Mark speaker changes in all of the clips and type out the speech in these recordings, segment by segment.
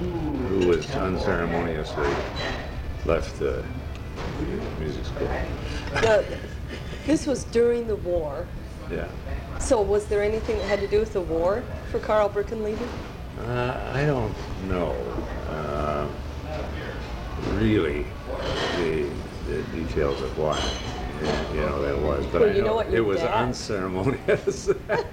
Speaker 1: who was unceremoniously left the music school.
Speaker 2: Now, this was during the war.
Speaker 1: Yeah.
Speaker 2: So was there anything that had to do with the war for Carl Birkenleden?
Speaker 1: I don't know really the details of why that was, but
Speaker 2: Well,
Speaker 1: I
Speaker 2: you know what,
Speaker 1: it
Speaker 2: your
Speaker 1: was
Speaker 2: dad-
Speaker 1: unceremonious.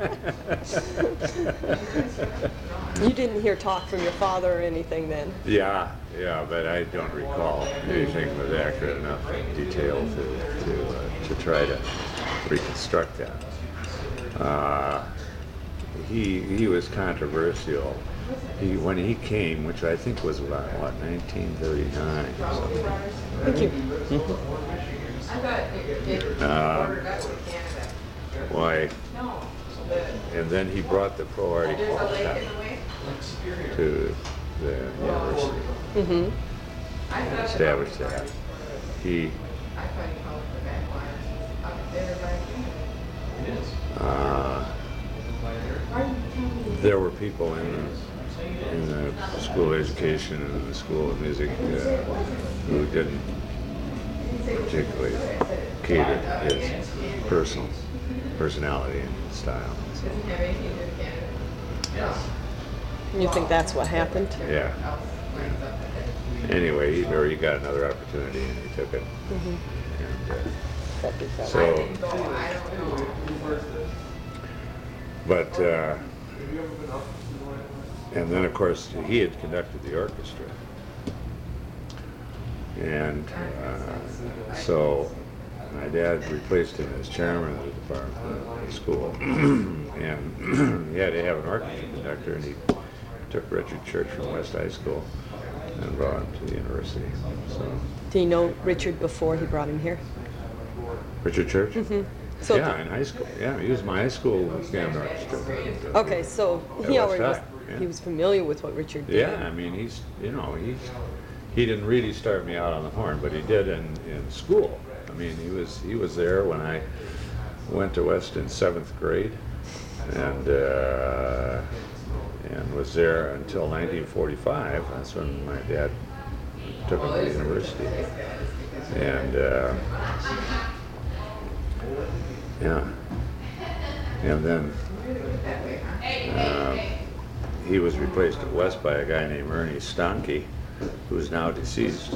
Speaker 2: You didn't hear talk from your father or anything then?
Speaker 1: Yeah, but I don't recall anything with accurate enough detail to try to reconstruct that. He was controversial. When he came, which I think was about 1939 or something.
Speaker 2: Thank you.
Speaker 1: Why? And then he brought the pro arty quartet to the university. And established that. There were people in the school of education and in the school of music who didn't particularly cater to his personality and style. So,
Speaker 2: You think that's what happened?
Speaker 1: yeah. Anyway, he got another opportunity and he took it. And, so, but and then of course he had conducted the orchestra, and so my dad replaced him as chairman of the department at the school, and he had to have an orchestra conductor, and he took Richard Church from West High School and brought him to the university. So
Speaker 2: Do you know Richard before he brought him here?
Speaker 1: Richard Church?
Speaker 2: So
Speaker 1: Yeah, in high school. Yeah, he was my high school piano orchestra.
Speaker 2: Okay, so he
Speaker 1: At
Speaker 2: already
Speaker 1: West
Speaker 2: was,
Speaker 1: High, yeah.
Speaker 2: he was familiar with what Richard did.
Speaker 1: Yeah, I mean, he didn't really start me out on the horn, but he did in school. I mean, he was there when I went to West in 7th grade, and was there until 1945. That's when my dad took him to university, and and then he was replaced at West by a guy named Ernie Stanke, who's now deceased,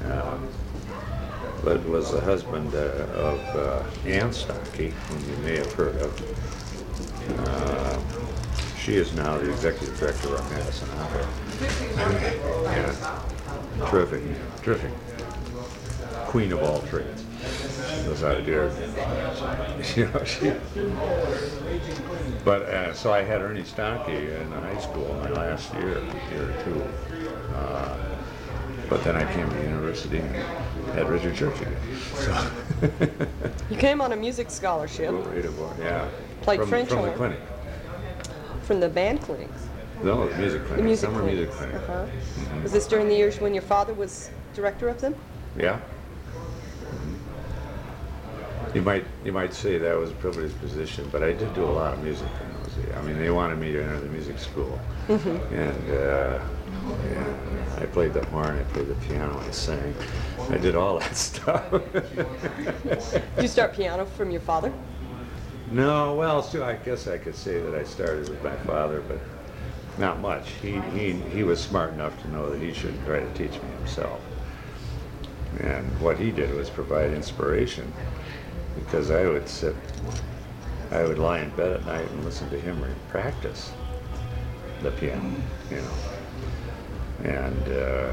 Speaker 1: but was the husband of Ann Stanke, whom you may have heard of. She is now the executive director of Madison Opera. Yeah, terrific queen of all trades. She knows how to do everything. But so I had Ernie Stanke in high school my last year or two. But then I came to the university and had Richard Church again. So
Speaker 2: You came on a music scholarship
Speaker 1: yeah.
Speaker 2: Played French
Speaker 1: from the
Speaker 2: horn.
Speaker 1: clinic.
Speaker 2: from the band clinics.
Speaker 1: No, the music clinic.
Speaker 2: The music
Speaker 1: Summer
Speaker 2: clinics.
Speaker 1: music clinic.
Speaker 2: Uh-huh. Was this during the years when your father was director of them?
Speaker 1: Yeah. You might say that was a privileged position, but I did do a lot of music in those years. I mean, they wanted me to enter the music school, and I played the horn, I played the piano, I sang, I did all that stuff.
Speaker 2: Did you start piano from your father?
Speaker 1: No, well, so I guess I could say that I started with my father, but not much. He was smart enough to know that he shouldn't try to teach me himself. And what he did was provide inspiration, because I would lie in bed at night and listen to him practice the piano, and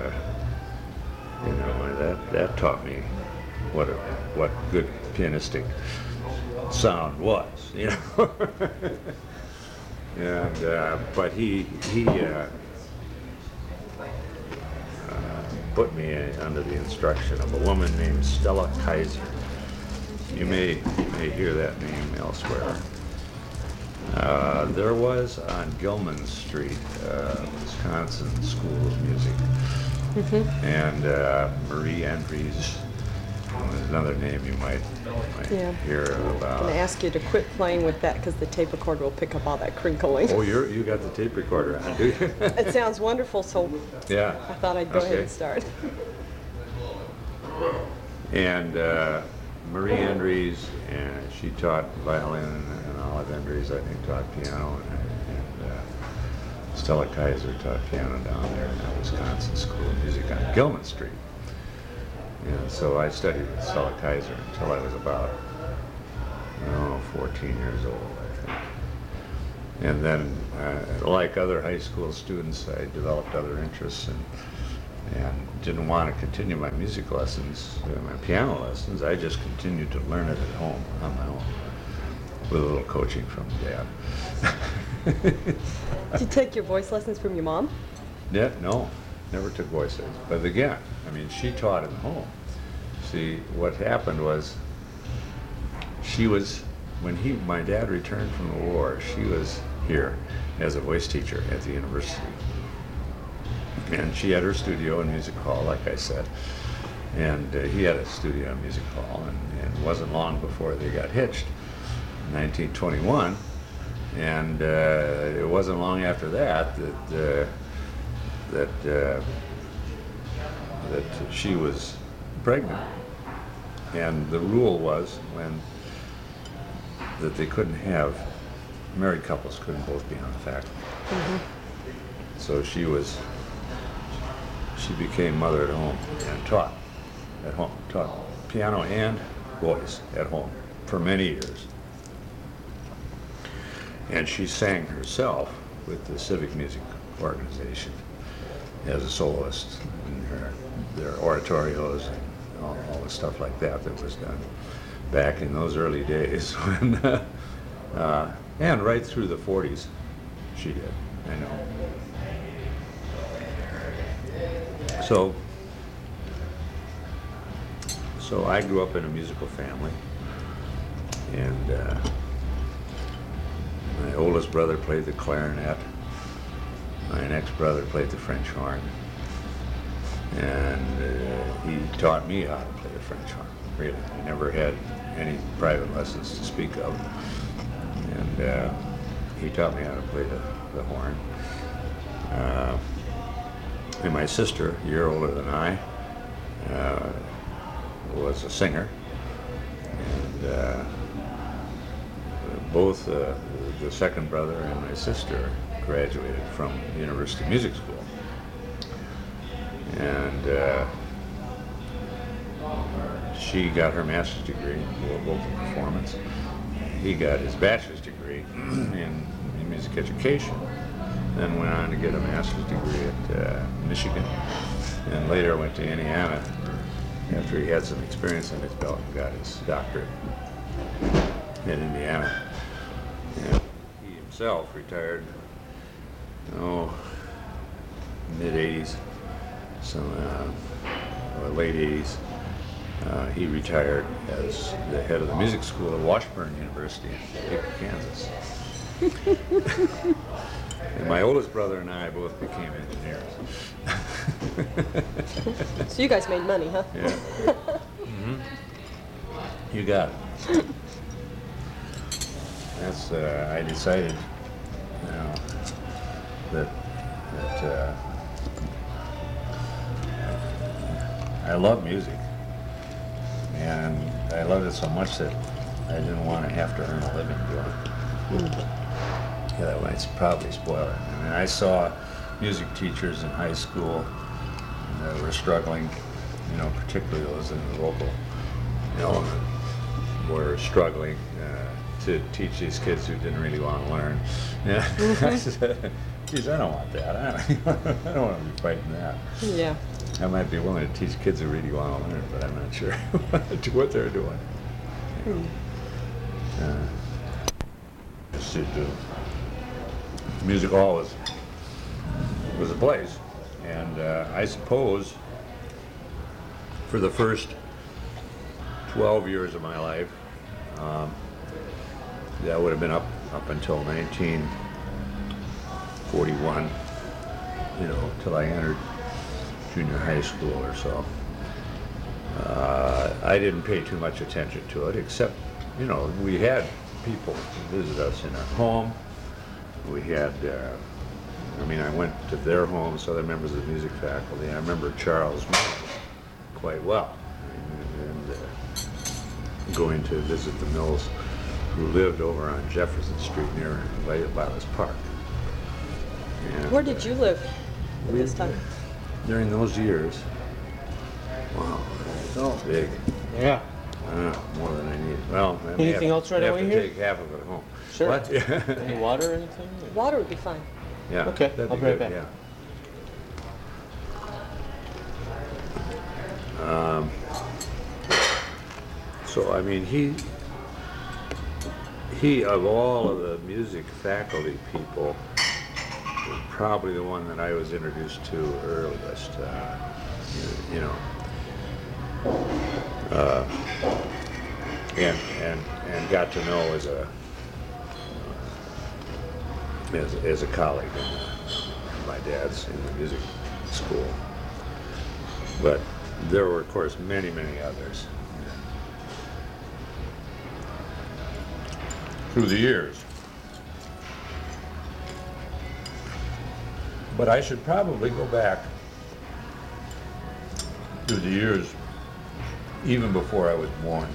Speaker 1: that taught me what good pianistic sound was, and but he put me under the instruction of a woman named Stella Kaiser. You may hear that name elsewhere. There was on Gilman Street, Wisconsin School of Music, and Marie Andrews There's another name you might
Speaker 2: Yeah.
Speaker 1: hear
Speaker 2: I'm
Speaker 1: about.
Speaker 2: going to ask you to quit playing with that because the tape recorder will pick up all that crinkling.
Speaker 1: Oh, you got the tape recorder on, do you?
Speaker 2: It sounds wonderful, so
Speaker 1: Yeah.
Speaker 2: I thought I'd go ahead
Speaker 1: Okay.
Speaker 2: and start.
Speaker 1: And Marie Endries, and she taught violin, and Olive Endries, I think, taught piano, and Stella Kaiser taught piano down there in that Wisconsin School of Music on Gilman Street. And so I studied with Stella Kaiser until I was about 14 years old, I think. And then, like other high school students, I developed other interests and didn't want to continue my music lessons, my piano lessons. I just continued to learn it at home on my own, with a little coaching from Dad.
Speaker 2: Did you take your voice lessons from your mom?
Speaker 1: Yeah, no, never took voice lessons. But again, I mean, she taught at home. See, what happened was, when my dad returned from the war, she was here as a voice teacher at the university. And she had her studio in Music Hall, like I said. And he had a studio in Music Hall, and it wasn't long before they got hitched in 1921. And it wasn't long after that that she was pregnant. And the rule was that they couldn't have, married couples couldn't both be on the faculty.
Speaker 2: Mm-hmm.
Speaker 1: So she became mother at home and taught at home, taught piano and voice at home for many years. And she sang herself with the Civic Music Organization as a soloist in their oratorios and all the stuff like that was done back in those early days when, and right through the 40s she did, I know. So I grew up in a musical family, and my oldest brother played the clarinet, my next brother played the French horn, and he taught me how to play the French horn, really. I never had any private lessons to speak of, and he taught me how to play the horn. And my sister, a year older than I, was a singer, and both the second brother and my sister graduated from the University Music School. And she got her master's degree in vocal performance. He got his bachelor's degree in music education, then went on to get a master's degree at Michigan, and later went to Indiana after he had some experience on his belt and got his doctorate in Indiana. And he himself retired, mid-80s, or late 80s. He retired as the head of the music school at Washburn University in Baker, Kansas. And my oldest brother and I both became engineers.
Speaker 2: So you guys made money, huh?
Speaker 1: Yeah. Mm-hmm. You got it. That's, I decided, that I love music. And I loved it so much that I didn't want to have to earn a living doing it. Yeah, that might probably spoil it. I mean, I saw music teachers in high school that were struggling, particularly those in the local element, were struggling to teach these kids who didn't really want to learn. Yeah. I said, geez, I don't want that. I don't want to be fighting that.
Speaker 2: Yeah.
Speaker 1: I might be willing to teach kids who really want to learn, but I'm not sure what they're doing. Music Hall was a place, and I suppose for the first 12 years of my life, that would have been up until 1941, till I entered junior high school or so. I didn't pay too much attention to it, except, we had people visit us in our home. We had, I went to their homes, other members of the music faculty. I remember Charles Mills quite well, and going to visit the Mills, who lived over on Jefferson Street near Violet's Park. And,
Speaker 2: Where did you live at this time?
Speaker 1: during those years? Wow,
Speaker 3: Oh.
Speaker 1: big.
Speaker 3: Yeah.
Speaker 1: More than I need. Well, I may
Speaker 3: Anything else right
Speaker 1: have
Speaker 3: away
Speaker 1: to
Speaker 3: here?
Speaker 1: take half of it home.
Speaker 3: Sure.
Speaker 1: What?
Speaker 3: Any water or anything?
Speaker 2: Water would be fine.
Speaker 1: Yeah.
Speaker 3: Okay,
Speaker 1: that'd
Speaker 3: I'll
Speaker 1: be
Speaker 3: be right
Speaker 1: good,
Speaker 3: back.
Speaker 1: yeah. So, he of all of the music faculty people, was probably the one that I was introduced to earliest. And got to know as a colleague in my dad's in the music school. But there were, of course, many, many others through the years. But I should probably go back through the years even before I was born,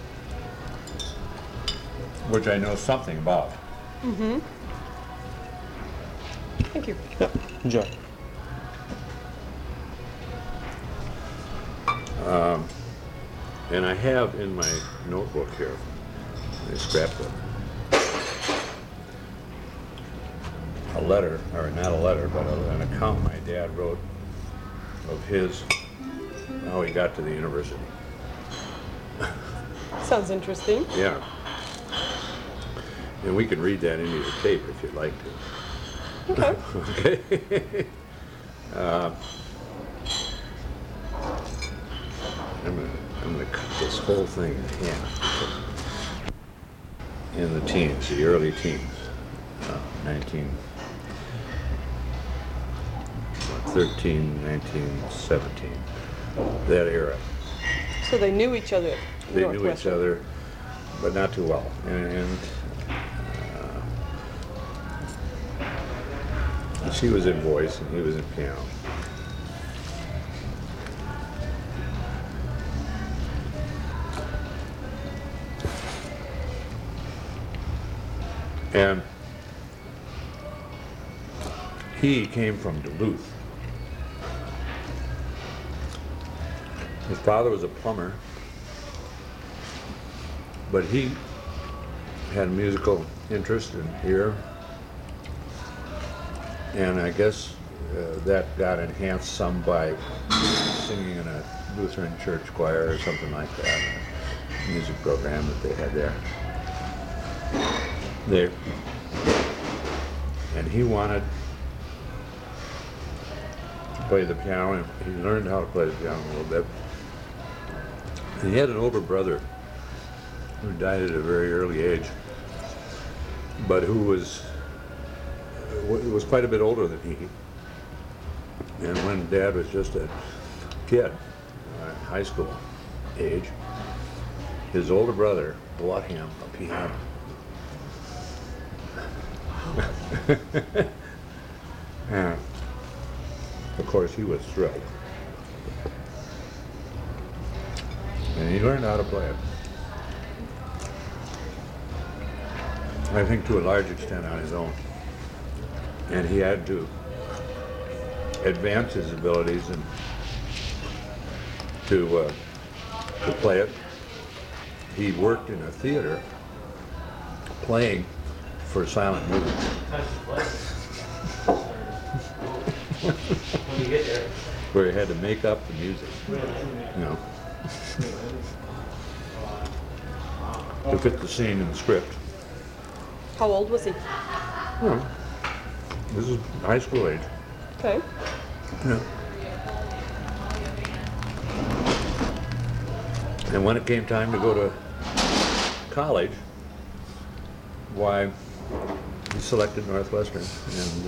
Speaker 1: which I know something about.
Speaker 2: Mm-hmm. Thank you.
Speaker 3: Yeah, enjoy.
Speaker 1: And I have in my notebook here, my scrapbook, a letter, or not a letter, but an account my dad wrote of how he got to the university.
Speaker 2: Sounds interesting.
Speaker 1: Yeah. And we can read that into your tape if you'd like to.
Speaker 2: Okay.
Speaker 1: Okay. I'm gonna cut this whole thing in half. In the teens, the early teens, 13, 19, 17, that era.
Speaker 2: So they knew each other.
Speaker 1: They knew each other, but not too well. And she was in voice and he was in piano. And he came from Duluth. His father was a plumber, but he had a musical interest and ear, and I guess that got enhanced some by singing in a Lutheran church choir or something like that, a music program that they had there. And he wanted to play the piano, and he learned how to play the piano a little bit. And he had an older brother who died at a very early age, but who was quite a bit older than he. And when Dad was just a kid, high school age, his older brother bought him a piano. And of course he was thrilled. And he learned how to play it. I think to a large extent on his own. And he had to advance his abilities and to play it. He worked in a theater playing for silent movies. Where he had to make up the music, to fit the scene in the script.
Speaker 2: How old was he?
Speaker 1: Well, this is high school age.
Speaker 2: Okay.
Speaker 1: Yeah. And when it came time to go to college, why, he selected Northwestern, and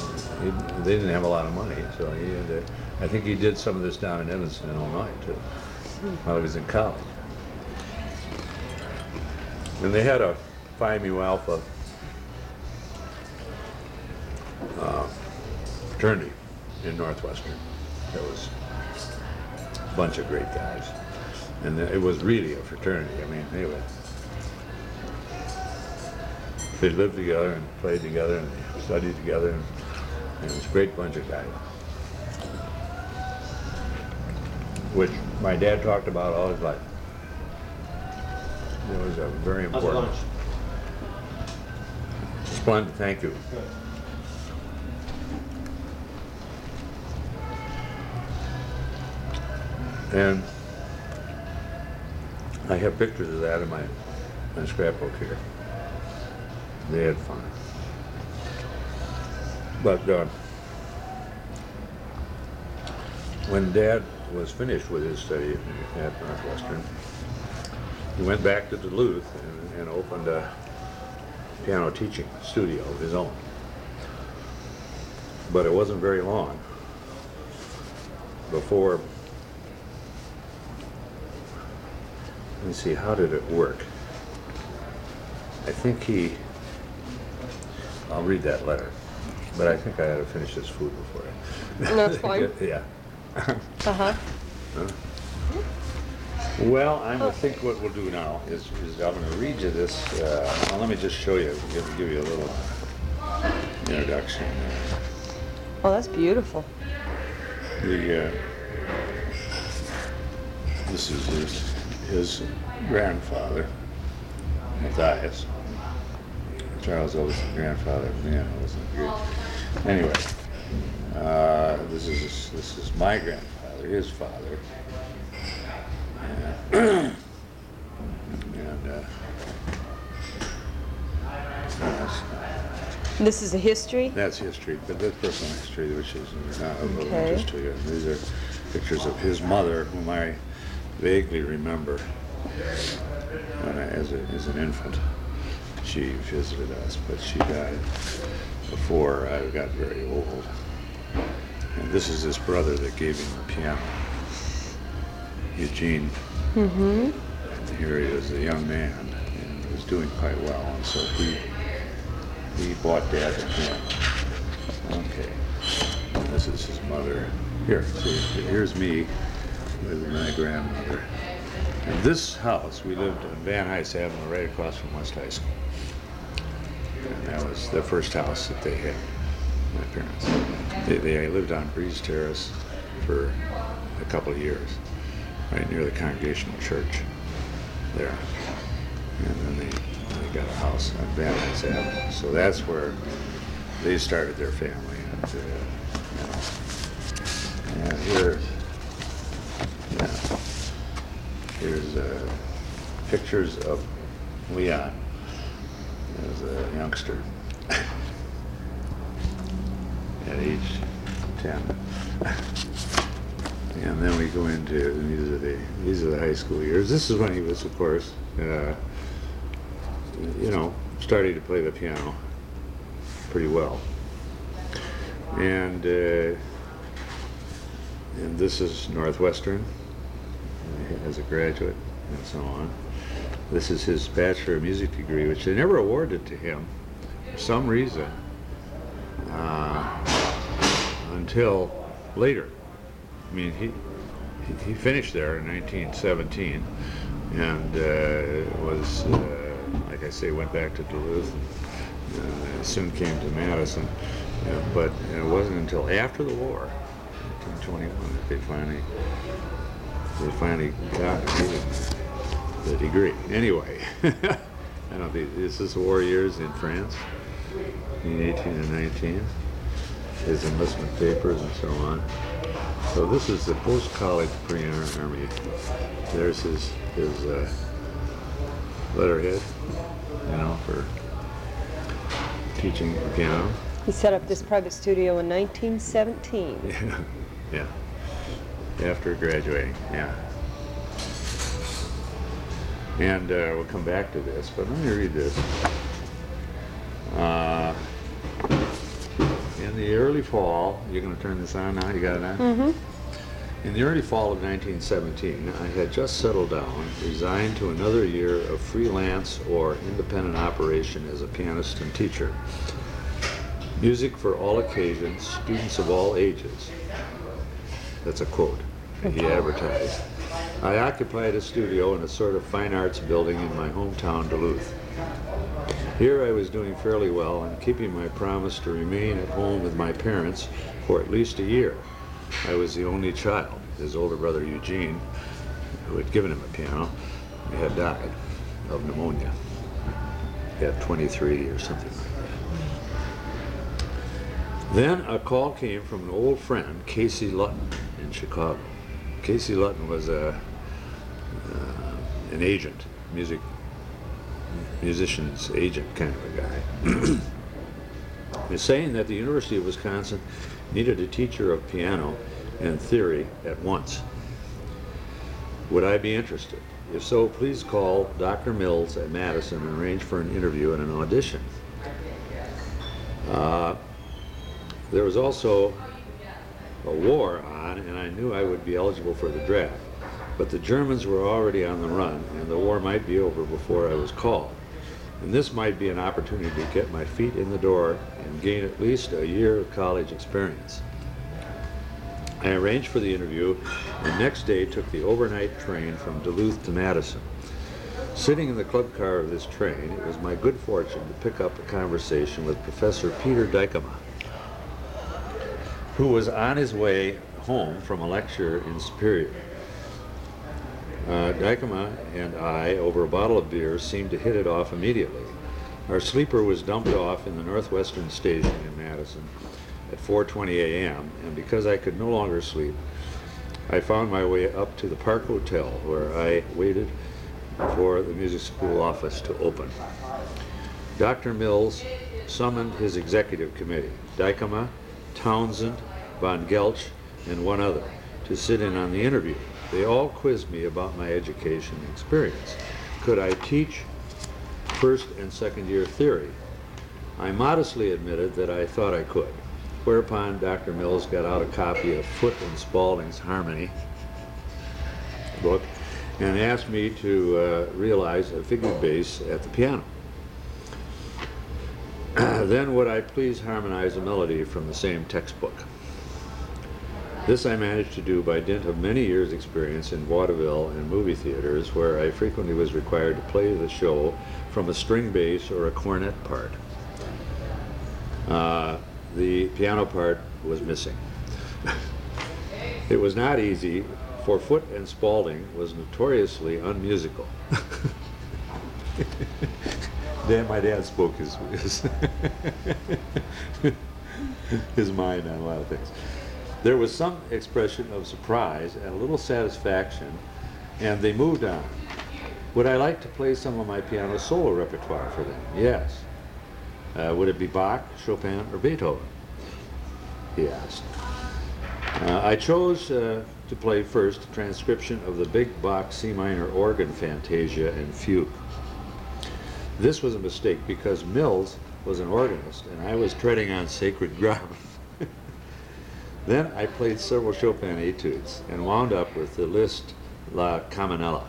Speaker 1: they didn't have a lot of money, so he had to, I think he did some of this down in Evanston, Illinois, too. while he was in college. And they had a Phi Mu Alpha fraternity in Northwestern. That was a bunch of great guys. And it was really a fraternity. I mean, they lived together and played together and they studied together. And it was a great bunch of guys. Which my dad talked about all his life. It was a very important. Splendid, thank you. And I have pictures of that in my scrapbook here. They had fun. But when Dad was finished with his study at Northwestern, he went back to Duluth and opened a piano teaching studio of his own. But it wasn't very long before, let me see, how did it work? I think I'll read that letter, but I think I ought to finish this food before I.
Speaker 2: No, it's fine.
Speaker 1: Yeah.
Speaker 2: Uh-huh.
Speaker 1: Well, I think what we'll do now is I'm going to read you this. Well, let me just show you, give you a little introduction.
Speaker 2: Oh, that's beautiful.
Speaker 1: This is his grandfather, Matthias. Charles' oldest grandfather. Man, it wasn't good. Anyway, this is my grandfather, his father. And
Speaker 2: This is a history?
Speaker 1: that's history, but that's personal history, which is not of little
Speaker 2: Okay.
Speaker 1: interest to you. These are pictures of his mother, whom I vaguely remember when as an infant. She visited us, but she died before I got very old. And this is his brother that gave him the piano, Eugene.
Speaker 2: Mm-hmm.
Speaker 1: And here he is, a young man, and was doing quite well, and so he bought Dad the piano. Okay, and this is his mother. Here, see, here's me with my grandmother. And this house, we lived on Van Nuys Avenue, right across from West High School. And that was the first house that they had, my parents. They lived on Breeze Terrace for a couple of years, right near the Congregational Church there. And then they got a house on Van Nuys Avenue. So that's where they started their family. And here's pictures of Leon as a youngster at age 10. And then we go into these are the high school years. This is when he was, of course, starting to play the piano pretty well. And this is Northwestern as a graduate and so on. This is his Bachelor of Music degree, which they never awarded to him for some reason until later. I mean, he finished there in 1917 and was, like I say, went back to Duluth and soon came to Madison. But it wasn't until after the war, 1921, that they finally got the degree. Anyway, I don't think this is war years in France, in 18 and 19, his enlistment papers and so on. So this is the post-college pre-army. There's his letterhead, for teaching the piano.
Speaker 2: He set up this private studio in 1917.
Speaker 1: Yeah. After graduating, yeah. And we'll come back to this, but let me read this. In the early fall, you're going to turn this on now? You got it on?
Speaker 2: Mm-hmm.
Speaker 1: In the early fall of 1917, I had just settled down, resigned to another year of freelance or independent operation as a pianist and teacher. Music for all occasions, students of all ages. That's a quote he advertised. I occupied a studio in a sort of fine arts building in my hometown, Duluth. Here I was doing fairly well and keeping my promise to remain at home with my parents for at least a year. I was the only child. His older brother Eugene, who had given him a piano, had died of pneumonia at 23 or something like that. Then a call came from an old friend, Casey Lutton, in Chicago. Casey Lutton was an agent, musician's agent kind of a guy. He's saying that the University of Wisconsin needed a teacher of piano and theory at once. Would I be interested? If so, please call Dr. Mills at Madison and arrange for an interview and an audition. There was also a war on, and I knew I would be eligible for the draft. But the Germans were already on the run, and the war might be over before I was called. And this might be an opportunity to get my feet in the door and gain at least a year of college experience. I arranged for the interview, and next day took the overnight train from Duluth to Madison. Sitting in the club car of this train, it was my good fortune to pick up a conversation with Professor Peter Dykema, who was on his way home from a lecture in Superior. Dykema and I, over a bottle of beer, seemed to hit it off immediately. Our sleeper was dumped off in the Northwestern Station in Madison at 4:20 a.m., and because I could no longer sleep, I found my way up to the Park Hotel, where I waited for the music school office to open. Dr. Mills summoned his executive committee, Dykema, Townsend, Von Geltsch, and one other, to sit in on the interview. They all quizzed me about my education and experience. Could I teach first and second year theory? I modestly admitted that I thought I could, whereupon Dr. Mills got out a copy of Foote and Spaulding's Harmony book and asked me to realize a figured bass at the piano. Then would I please harmonize a melody from the same textbook. This I managed to do by dint of many years' experience in vaudeville and movie theaters, where I frequently was required to play the show from a string bass or a cornet part. The piano part was missing. It was not easy, for Foote and Spaulding was notoriously unmusical. My dad spoke his mind on a lot of things. There was some expression of surprise and a little satisfaction, and they moved on. Would I like to play some of my piano solo repertoire for them? Yes. Would it be Bach, Chopin, or Beethoven? He asked. I chose to play first a transcription of the Big Bach C minor organ fantasia and fugue. This was a mistake because Mills was an organist and I was treading on sacred ground. Then I played several Chopin etudes and wound up with the Liszt La Caminella.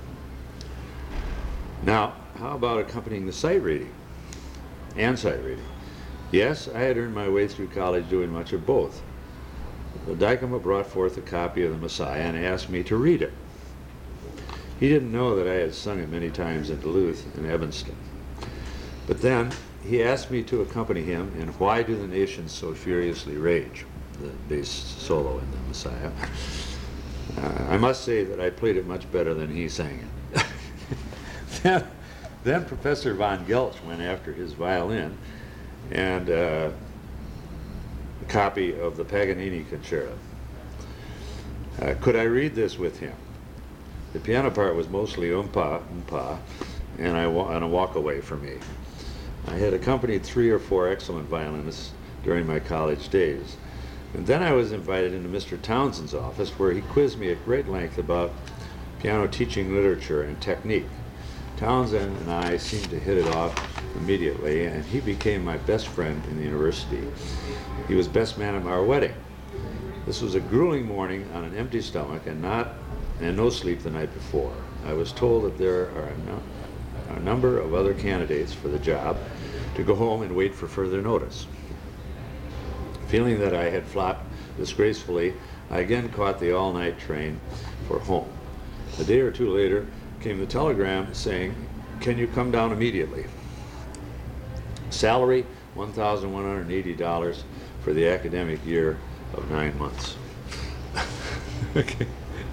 Speaker 1: Now, how about accompanying the sight reading and sight reading? Yes, I had earned my way through college doing much of both. Dykema brought forth a copy of the Messiah and asked me to read it. He didn't know that I had sung it many times in Duluth and Evanston. But then he asked me to accompany him in Why Do the Nations So Furiously Rage, the bass solo in the Messiah. I must say that I played it much better than he sang it. Then Professor Von Geltsch went after his violin and a copy of the Paganini Concerto. Could I read this with him? The piano part was mostly umpa, and a walk away for me. I had accompanied 3 or 4 excellent violinists during my college days. And then I was invited into Mr. Townsend's office, where he quizzed me at great length about piano teaching literature and technique. Townsend and I seemed to hit it off immediately, and he became my best friend in the university. He was best man at our wedding. This was a grueling morning on an empty stomach and no sleep the night before. I was told that there are a number of other candidates for the job, to go home and wait for further notice. Feeling that I had flopped disgracefully, I again caught the all-night train for home. A day or two later came the telegram saying, "Can you come down immediately?" Salary, $1,180 for the academic year of 9 months. Okay.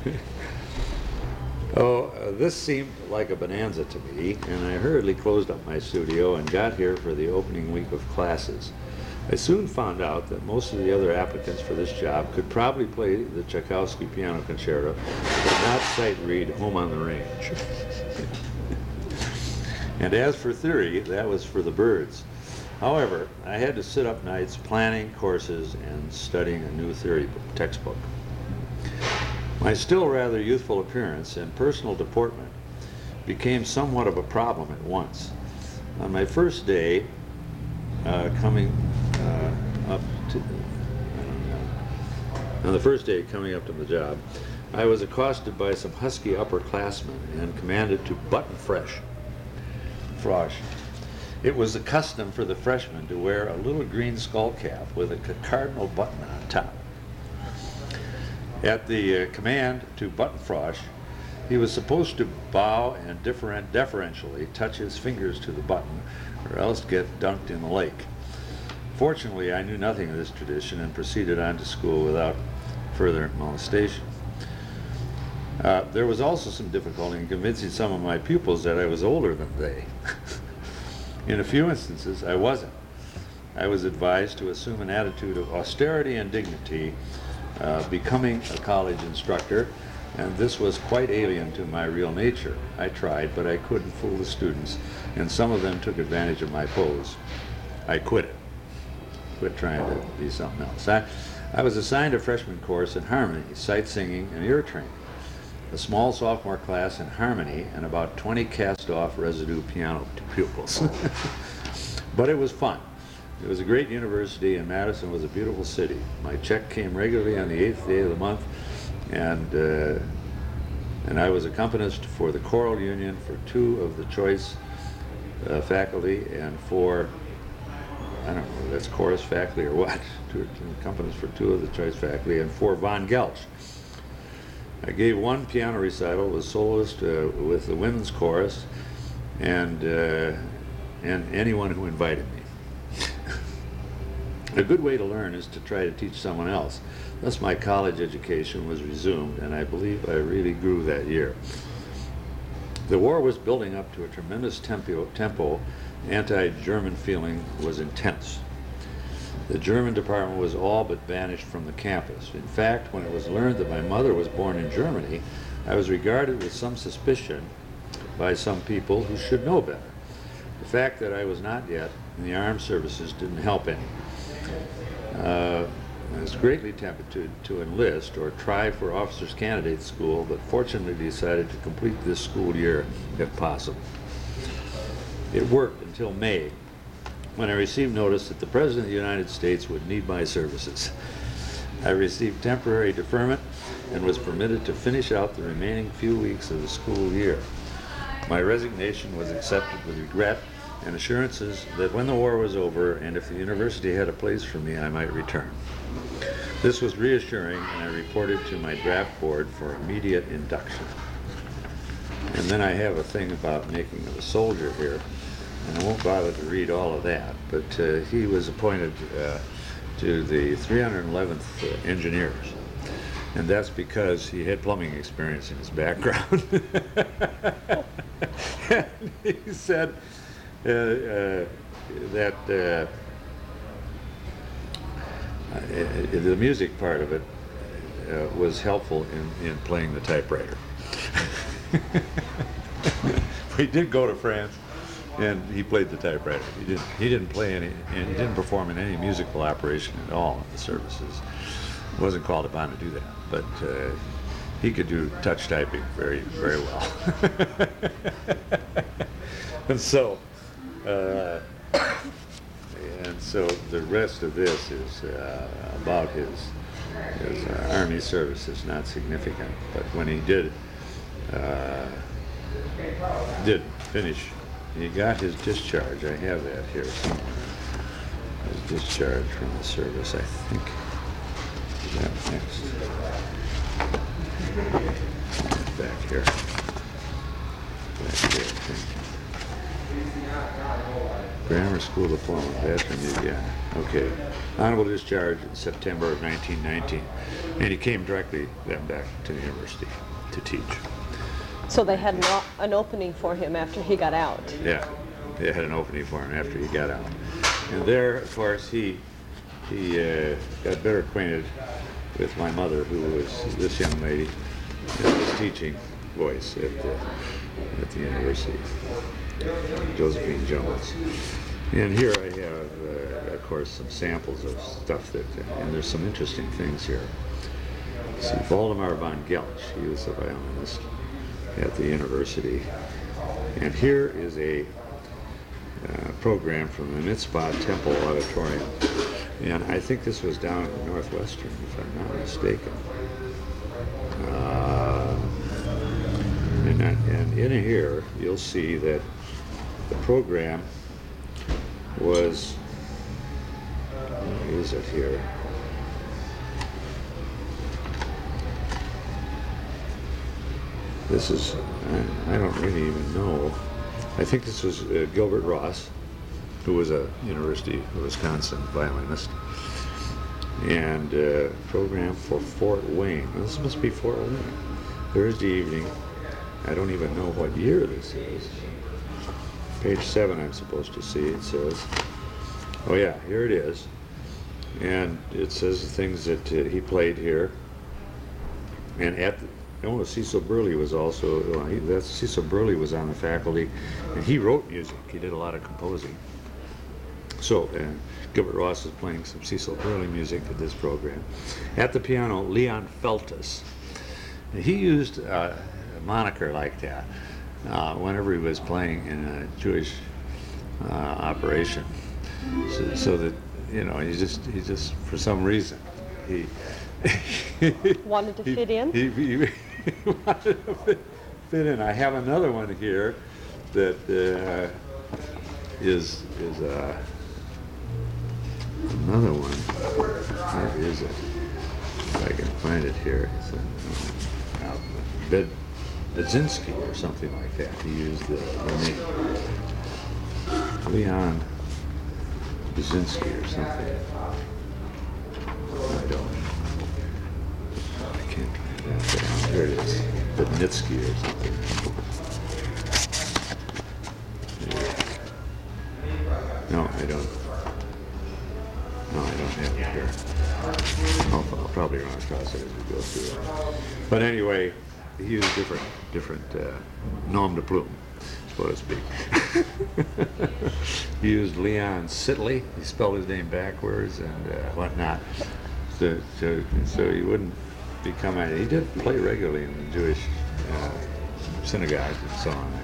Speaker 1: This seemed like a bonanza to me, and I hurriedly closed up my studio and got here for the opening week of classes. I soon found out that most of the other applicants for this job could probably play the Tchaikovsky Piano Concerto, but not sight read Home on the Range. And as for theory, that was for the birds. However, I had to sit up nights planning courses and studying a new theory textbook. My still rather youthful appearance and personal deportment became somewhat of a problem at once. On my first day coming up to the job, I was accosted by some husky upperclassmen and commanded to button frosh. It was the custom for the freshmen to wear a little green skull cap with a cardinal button on top. At the command to button frosh, he was supposed to bow and deferentially touch his fingers to the button, or else get dunked in the lake. Fortunately, I knew nothing of this tradition and proceeded on to school without further molestation. There was also some difficulty in convincing some of my pupils that I was older than they. In a few instances, I wasn't. I was advised to assume an attitude of austerity and dignity, becoming a college instructor, and this was quite alien to my real nature. I tried, but I couldn't fool the students, and some of them took advantage of my pose. I quit trying to be something else. I was assigned a freshman course in harmony, sight singing, and ear training, a small sophomore class in harmony, and about 20 cast-off residue piano pupils. But it was fun. It was a great university, and Madison was a beautiful city. My check came regularly on the 8th day of the month, and I was accompanist for the choral union for 2 of the choice faculty, and for, I don't know, that's chorus faculty or what, accompanist for 2 of the choice faculty, and for Von Gelsch. I gave 1 piano recital, was soloist with the women's chorus, and anyone who invited me. A good way to learn is to try to teach someone else. Thus my college education was resumed, and I believe I really grew that year. The war was building up to a tremendous tempo. Anti-German feeling was intense. The German department was all but banished from the campus. In fact, when it was learned that my mother was born in Germany, I was regarded with some suspicion by some people who should know better. The fact that I was not yet in the armed services didn't help any. I was greatly tempted to enlist or try for officers' candidate school, but fortunately decided to complete this school year if possible. It worked until May, when I received notice that the President of the United States would need my services. I received temporary deferment and was permitted to finish out the remaining few weeks of the school year. My resignation was accepted with regret and assurances that when the war was over and if the university had a place for me, I might return. This was reassuring, and I reported to my draft board for immediate induction. And then I have a thing about making of a soldier here, and I won't bother to read all of that, but he was appointed to the 311th Engineers, and that's because he had plumbing experience in his background. And he said that the music part of it was helpful in playing the typewriter. We did go to France, and he played the typewriter. He didn't play any, and he didn't perform in any musical operation at all in the services. Wasn't called upon to do that, but he could do touch typing very, very well. And so and so the rest of this is about his Army service is not significant, but when he did finish, he got his discharge. I have that here somewhere. His discharge from the service, I think. Is that next? Back here. Back here, I think. Grammar School Diploma, veteran again. Okay. Honorable discharge in September of 1919. And he came directly then back to the university to teach.
Speaker 2: So they had an opening for him after he got out.
Speaker 1: Yeah, they had an opening for him after he got out. And there, of course, he got better acquainted with my mother, who was this young lady, was teaching voice at the university, Josephine Jones. And here I have, of course, some samples of stuff and there's some interesting things here. See, Valdemar von Geltsch, he was a violinist at the university. And here is a program from the Mitzvah Temple Auditorium. And I think this was down at Northwestern, if I'm not mistaken. And in here, you'll see that the program was, where is it here? This is, I don't really even know. I think this was Gilbert Ross, who was a University of Wisconsin violinist, and program for Fort Wayne. This must be Fort Wayne. Thursday evening. I don't even know what year this is. Page 7 I'm supposed to see, it says. Oh yeah, here it is. And it says the things that he played here. And Cecil Burley was also, Cecil Burley was on the faculty, and he wrote music. He did a lot of composing. So Gilbert Ross is playing some Cecil Burley music at this program. At the piano, Leon Feltus. He used a moniker like that whenever he was playing in a Jewish operation, so that, you know, he just for some reason he
Speaker 2: wanted to fit in.
Speaker 1: He wanted to fit in. I have another one here that is another one. Where is it? If I can find it here. It's Budzinski or something like that. He used the name Leon Budzinski or something. I can't find that. There it is. Budnitsky or something. No, I don't. No, I don't have it here. I'll probably run across it as we go through it. But anyway, he used different nom de plume, so to speak. He used Leon Sitley. He spelled his name backwards and whatnot, so he wouldn't become a. He did play regularly in the Jewish synagogues and so on.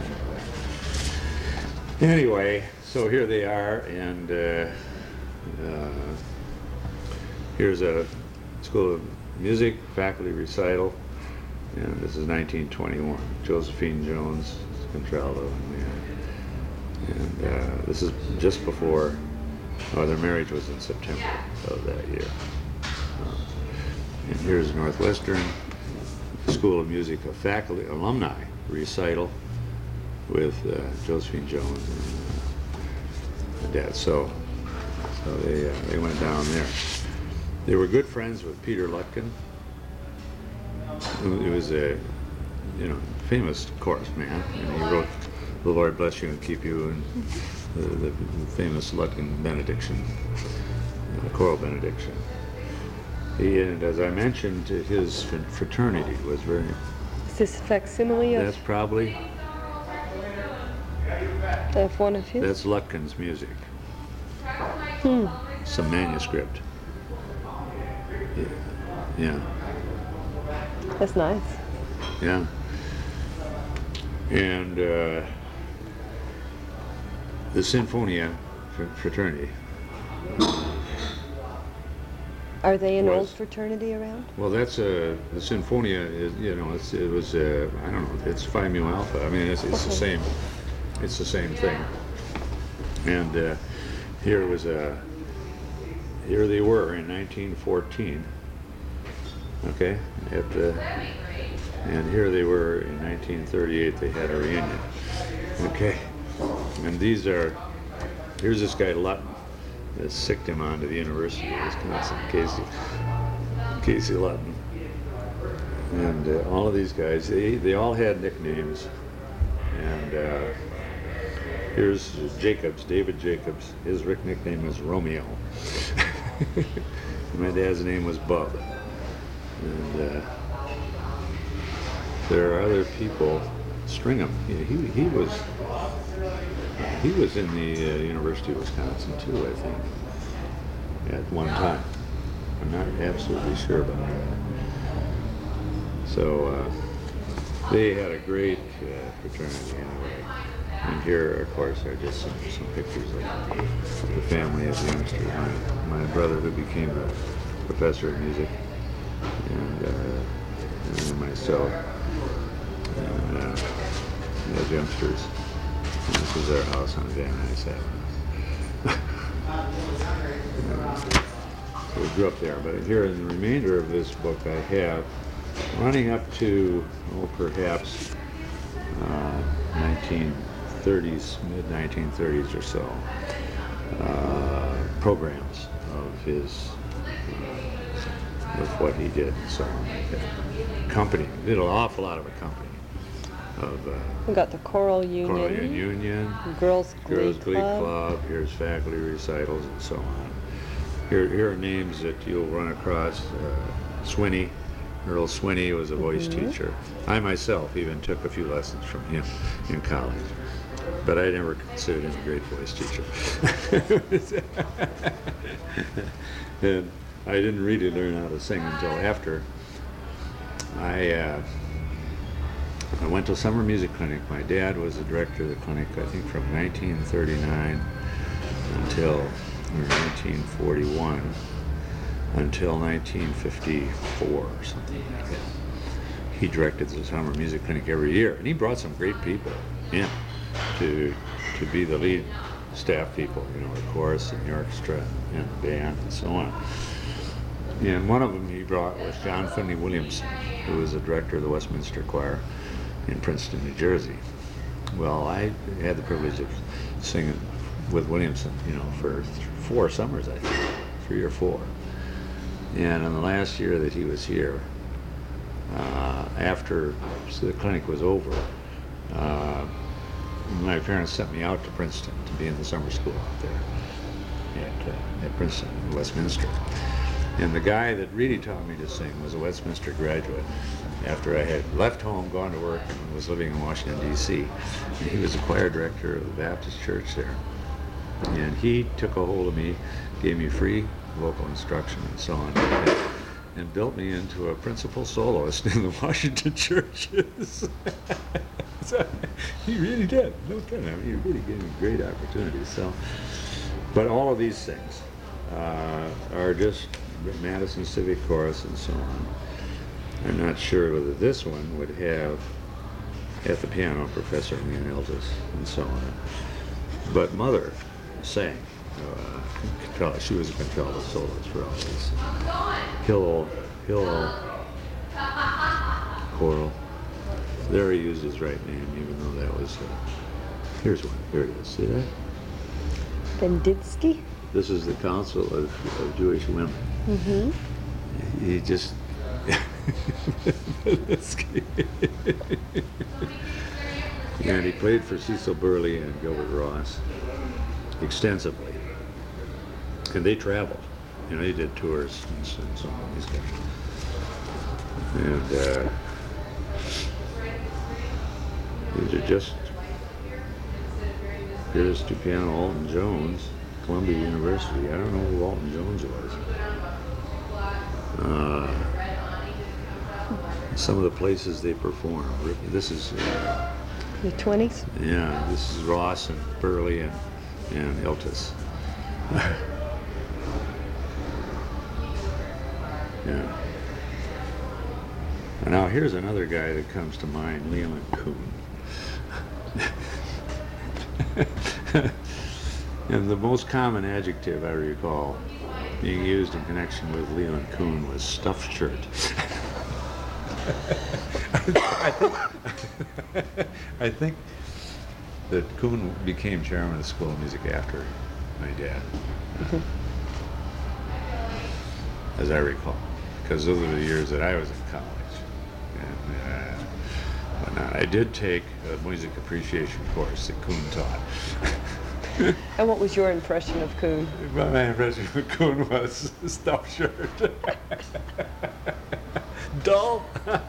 Speaker 1: Anyway, so here they are, and here's a School of Music faculty recital, and this is 1921. Josephine Jones, contralto, and this is just before their marriage was in September of that year. And here's Northwestern School of Music of faculty alumni recital with Josephine Jones and Dad. So they went down there. They were good friends with Peter Lutkin, who was a famous chorus man, and he wrote "The Lord Bless You and Keep You" and the famous Lutkin benediction, choral benediction. And as I mentioned, his fraternity was very.
Speaker 2: Is this facsimile of?
Speaker 1: That's probably.
Speaker 2: Of one of his?
Speaker 1: That's Lutkin's music. Some manuscript. Yeah.
Speaker 2: That's nice.
Speaker 1: Yeah. And the Sinfonia fraternity.
Speaker 2: Are they an old
Speaker 1: Was.
Speaker 2: fraternity around?
Speaker 1: Well, that's the Sinfonia is, it was I don't know, it's Phi Mu Alpha. I mean, it's the same, it's the same thing. And here was here they were in 1914. Okay, and here they were in 1938. They had a reunion. Okay, and here's this guy Lutton that sicked him onto the University of Wisconsin, Casey Lutton. And all of these guys, they all had nicknames. And here's Jacobs, David Jacobs. His nickname was Romeo. My dad's name was Bub. And there are other people. Stringham, he was in the University of Wisconsin too, I think, at one time. I'm not absolutely sure about that. So they had a great fraternity anyway. And here, of course, are just some pictures of the family as youngsters. My brother, who became a professor of music, and myself, and, as youngsters. And this was our house on Van Nuys Avenue. So we grew up there. But here in the remainder of this book, I have running up to, perhaps 1930s, mid-1930s or so, programs of his, of what he did and so on. Company, did an awful lot of accompanying.
Speaker 2: We got the Choral Union, Girls Glee
Speaker 1: Club. Here's faculty recitals and so on. Here are names that you'll run across. Swinney, Earl Swinney was a voice teacher. I myself even took a few lessons from him in college, but I never considered him a great voice teacher. And I didn't really learn how to sing until after I went to summer music clinic. My dad was the director of the clinic, I think, from 1939 until 1941 until 1954 or something like that. He directed the summer music clinic every year, and he brought some great people in to be the lead staff people, the chorus and the orchestra and the band and so on. And one of them he brought was John Finley Williamson, who was the director of the Westminster Choir in Princeton, New Jersey. Well, I had the privilege of singing with Williamson, for 4 summers, I think, 3 or 4. And in the last year that he was here, after the clinic was over, my parents sent me out to Princeton to be in the summer school out there at Princeton, Westminster. And the guy that really taught me to sing was a Westminster graduate after I had left home, gone to work, and was living in Washington, D.C. And he was the choir director of the Baptist church there. And he took a hold of me, gave me free vocal instruction and so on, and built me into a principal soloist in the Washington churches. So he really did. No kidding. I mean, he really gave me great opportunities. So, but all of these things are just Madison Civic Chorus and so on. I'm not sure whether this one would have at the piano Professor Leon Eldis and so on. But Mother sang. She was a contralto soloist for all these. Hillel, choral. There he used his right name, even though that was. Here's one. Here it is. See that?
Speaker 2: Benditsky?
Speaker 1: This is the Council of Jewish Women.
Speaker 2: Mm-hmm.
Speaker 1: He just. And he played for Cecil Burley and Gilbert Ross extensively. And they traveled. They did tours and so on, these guys. And these are just. Here's to piano Alton Jones, Columbia University. I don't know who Alton Jones was. Some of the places they perform. This is
Speaker 2: The 20s?
Speaker 1: yeah. This is Ross and Burley and Iltis. Yeah. Now here's another guy that comes to mind, Leland Kuhn. And the most common adjective I recall being used in connection with Leland Kuhn was stuffed shirt. I think that Kuhn became chairman of the School of Music after my dad, as I recall, because those are the years that I was in college. And whatnot. I did take a music appreciation course that Kuhn taught.
Speaker 2: And what was your impression of Kuhn?
Speaker 1: My impression of Kuhn was stuffed shirt. Dull.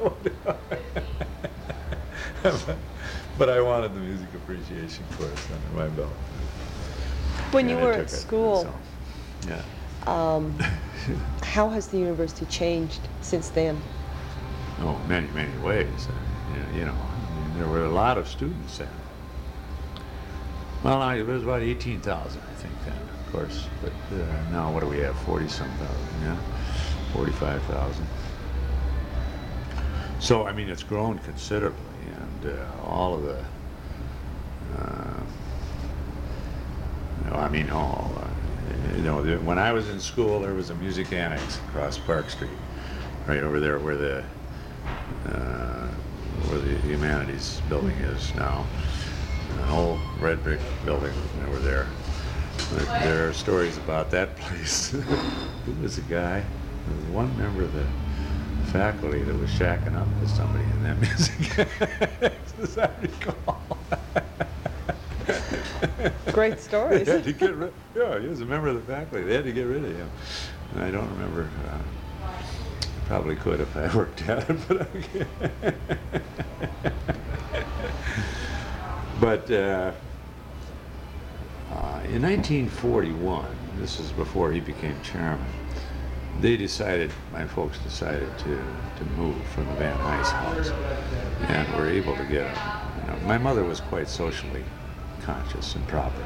Speaker 1: But I wanted the music appreciation course under my belt.
Speaker 2: When you
Speaker 1: And I
Speaker 2: were
Speaker 1: took
Speaker 2: at
Speaker 1: it,
Speaker 2: school,
Speaker 1: so, yeah.
Speaker 2: how has the university changed since then?
Speaker 1: Oh, many, many ways. You know, I mean, there were a lot of students then. Well, it was about 18,000, I think, then, of course. But now, what do we have? 40-some thousand, yeah? 45,000. So, I mean, it's grown considerably, and all of the, when I was in school, there was a music annex across Park Street, right over there where the Humanities building is now. An old red brick building over there. But there are stories about that place. Who was the guy? There was one member of the faculty that was shacking up with somebody in that music, as I recall.
Speaker 2: Great stories.
Speaker 1: They had to get rid. Yeah, he was a member of the faculty. They had to get rid of him. And I don't remember. I probably could if I worked at it, but okay. But in 1941, this is before he became chairman, my folks decided to move from the Van Nuys house, and were able to get my mother was quite socially conscious and proper,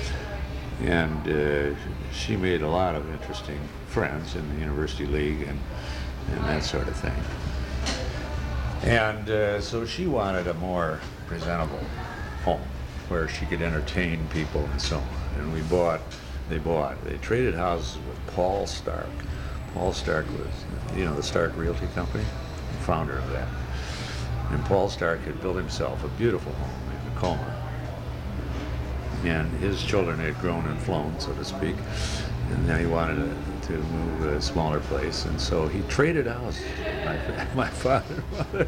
Speaker 1: and she made a lot of interesting friends in the University League and that sort of thing. And so she wanted a more presentable home where she could entertain people and so on. And they traded houses with Paul Stark. Paul Stark was, the Stark Realty Company, founder of that. And Paul Stark had built himself a beautiful home in Tacoma. And his children had grown and flown, so to speak. And now he wanted to move to a smaller place. And so he traded houses, my father and mother.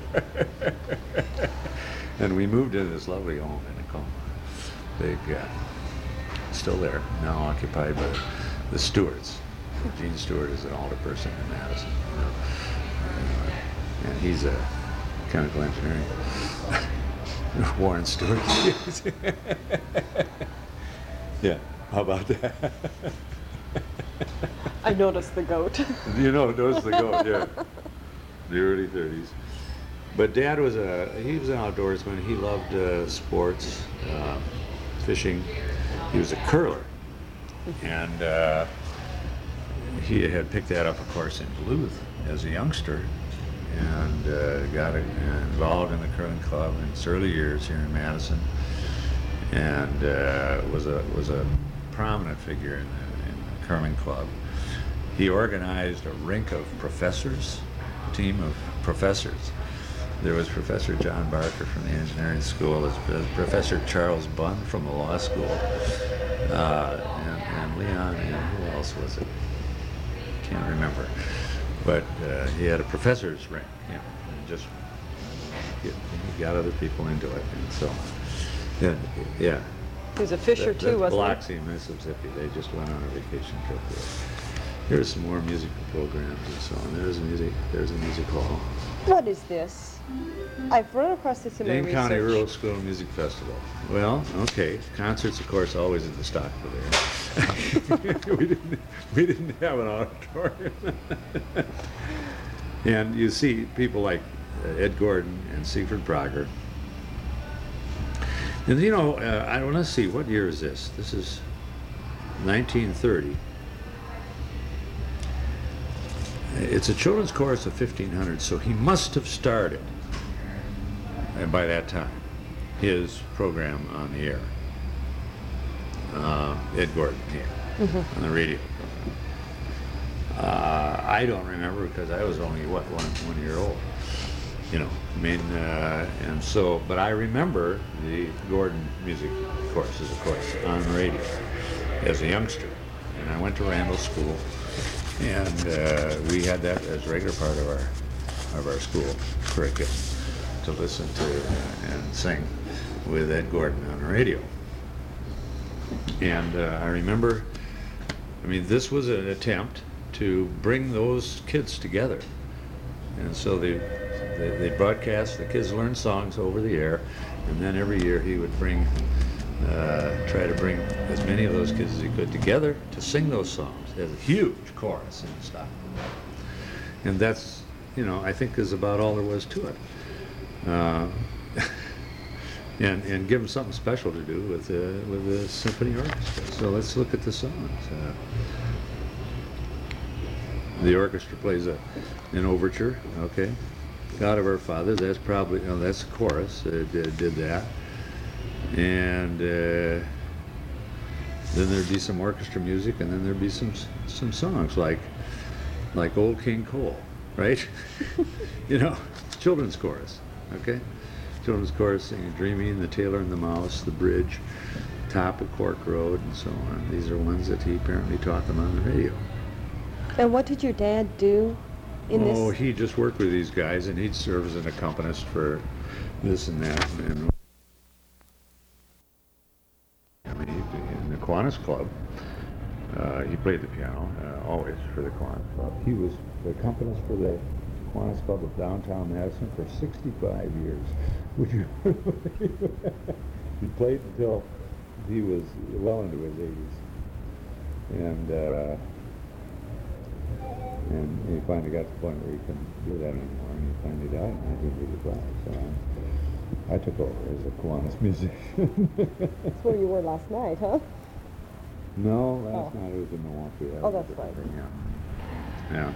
Speaker 1: And we moved into this lovely home in Tacoma. Big, still there, now occupied by the Stewarts. Gene Stewart is an older person in Madison, and he's a chemical engineering. Warren Stewart. Yeah, how about that?
Speaker 2: I noticed the goat.
Speaker 1: Notice the goat, yeah. The early 30s. But Dad was he was an outdoorsman. He loved sports, fishing. He was a curler, and he had picked that up, of course, in Duluth as a youngster, and got involved in the curling club in its early years here in Madison, and was a prominent figure in the curling club. He organized a rink of professors, team of professors. There was Professor John Barker from the engineering school, there's Professor Charles Bunn from the law school, and Leon, and who else was it? Can't remember. But he had a professor's ring, and just he got other people into it, and so yeah.
Speaker 2: He was a fisher too, wasn't he?
Speaker 1: Biloxi, Mississippi. They just went on a vacation trip there. Here's some more musical programs and so on. There's a music hall.
Speaker 2: What is this? I've run across this in my
Speaker 1: Dane
Speaker 2: research.
Speaker 1: County Rural School Music Festival. Well, okay. Concerts, of course, always at the Stock Pavilion. we didn't have an auditorium. And you see people like Ed Gordon and Siegfried Prager. And let's see, what year is this? This is 1930. It's a children's chorus of 1500, so he must have started, and by that time, his program on the air. Ed Gordon here, on the radio. I don't remember because I was only, one year old. You know, I mean, and so, but I remember the Gordon music courses, of course, on the radio as a youngster. And I went to Randall School, and we had that as a regular part of our school curriculum to listen to and sing with Ed Gordon on the radio. And I remember, I mean, this was an attempt to bring those kids together. And so they broadcast, the kids learned songs over the air, and then every year he would try to bring as many of those kids as he could together to sing those songs. There's a huge chorus and stuff. And that's, you know, I think is about all there was to it. And give them something special to do with the symphony orchestra. So let's look at the songs. The orchestra plays an overture, okay? God of Our Father, that's probably, that's the chorus, did that. And then there'd be some orchestra music, and then there'd be some songs like Old King Cole, right? You know, children's chorus, okay? Children's chorus singing Dreaming, The Tailor and the Mouse, The Bridge, Top of Cork Road, and so on. These are ones that he apparently taught them on the radio.
Speaker 2: And what did your dad do in this?
Speaker 1: Oh, he just worked with these guys, and he'd serve as an accompanist for this and that. And I mean, in the Kiwanis Club, he played the piano, always for the Kiwanis Club. He was the accompanist for the Kiwanis Club of downtown Madison for 65 years. Would you believe it? He played until he was well into his 80s. And he finally got to the point where he couldn't do that anymore, and he finally died in 1985. So I took over as a Kiwanis musician.
Speaker 2: That's where you were last night, huh?
Speaker 1: No, last night it was in Milwaukee.
Speaker 2: Oh, that's right.
Speaker 1: Yeah.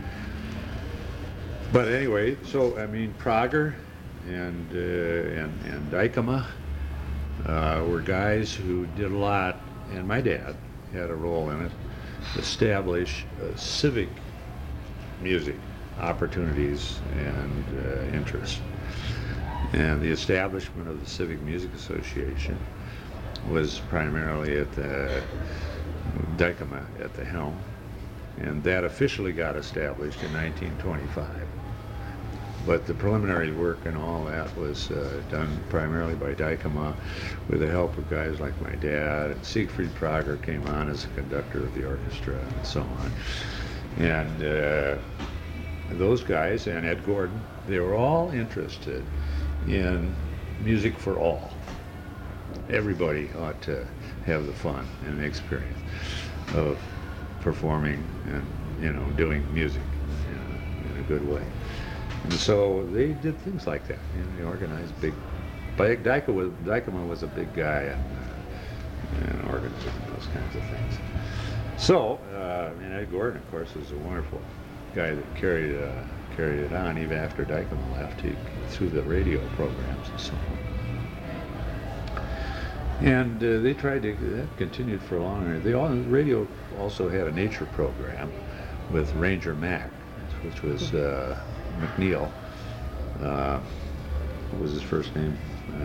Speaker 1: But anyway, so I mean, Prager and Dykema were guys who did a lot, and my dad had a role in it, establish civic music opportunities and interests. And the establishment of the Civic Music Association was primarily at the Dykema at the helm, and that officially got established in 1925. But the preliminary work and all that was done primarily by Dykema with the help of guys like my dad, and Siegfried Prager came on as a conductor of the orchestra and so on. And those guys and Ed Gordon, they were all interested in music for all. Everybody ought to have the fun and the experience of performing and, you know, doing music in a good way. And so they did things like that. You know, they organized big. Dykema was a big guy and organizing those kinds of things. So, and Ed Gordon, of course, was a wonderful guy that carried it on even after Dykema left. He through the radio programs and so on. And they tried to. That continued for a long time. The radio also had a nature program with Ranger Mac, which was McNeil. What was his first name?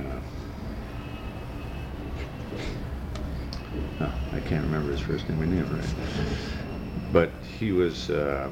Speaker 1: I can't remember his first name. McNeil, right? But he was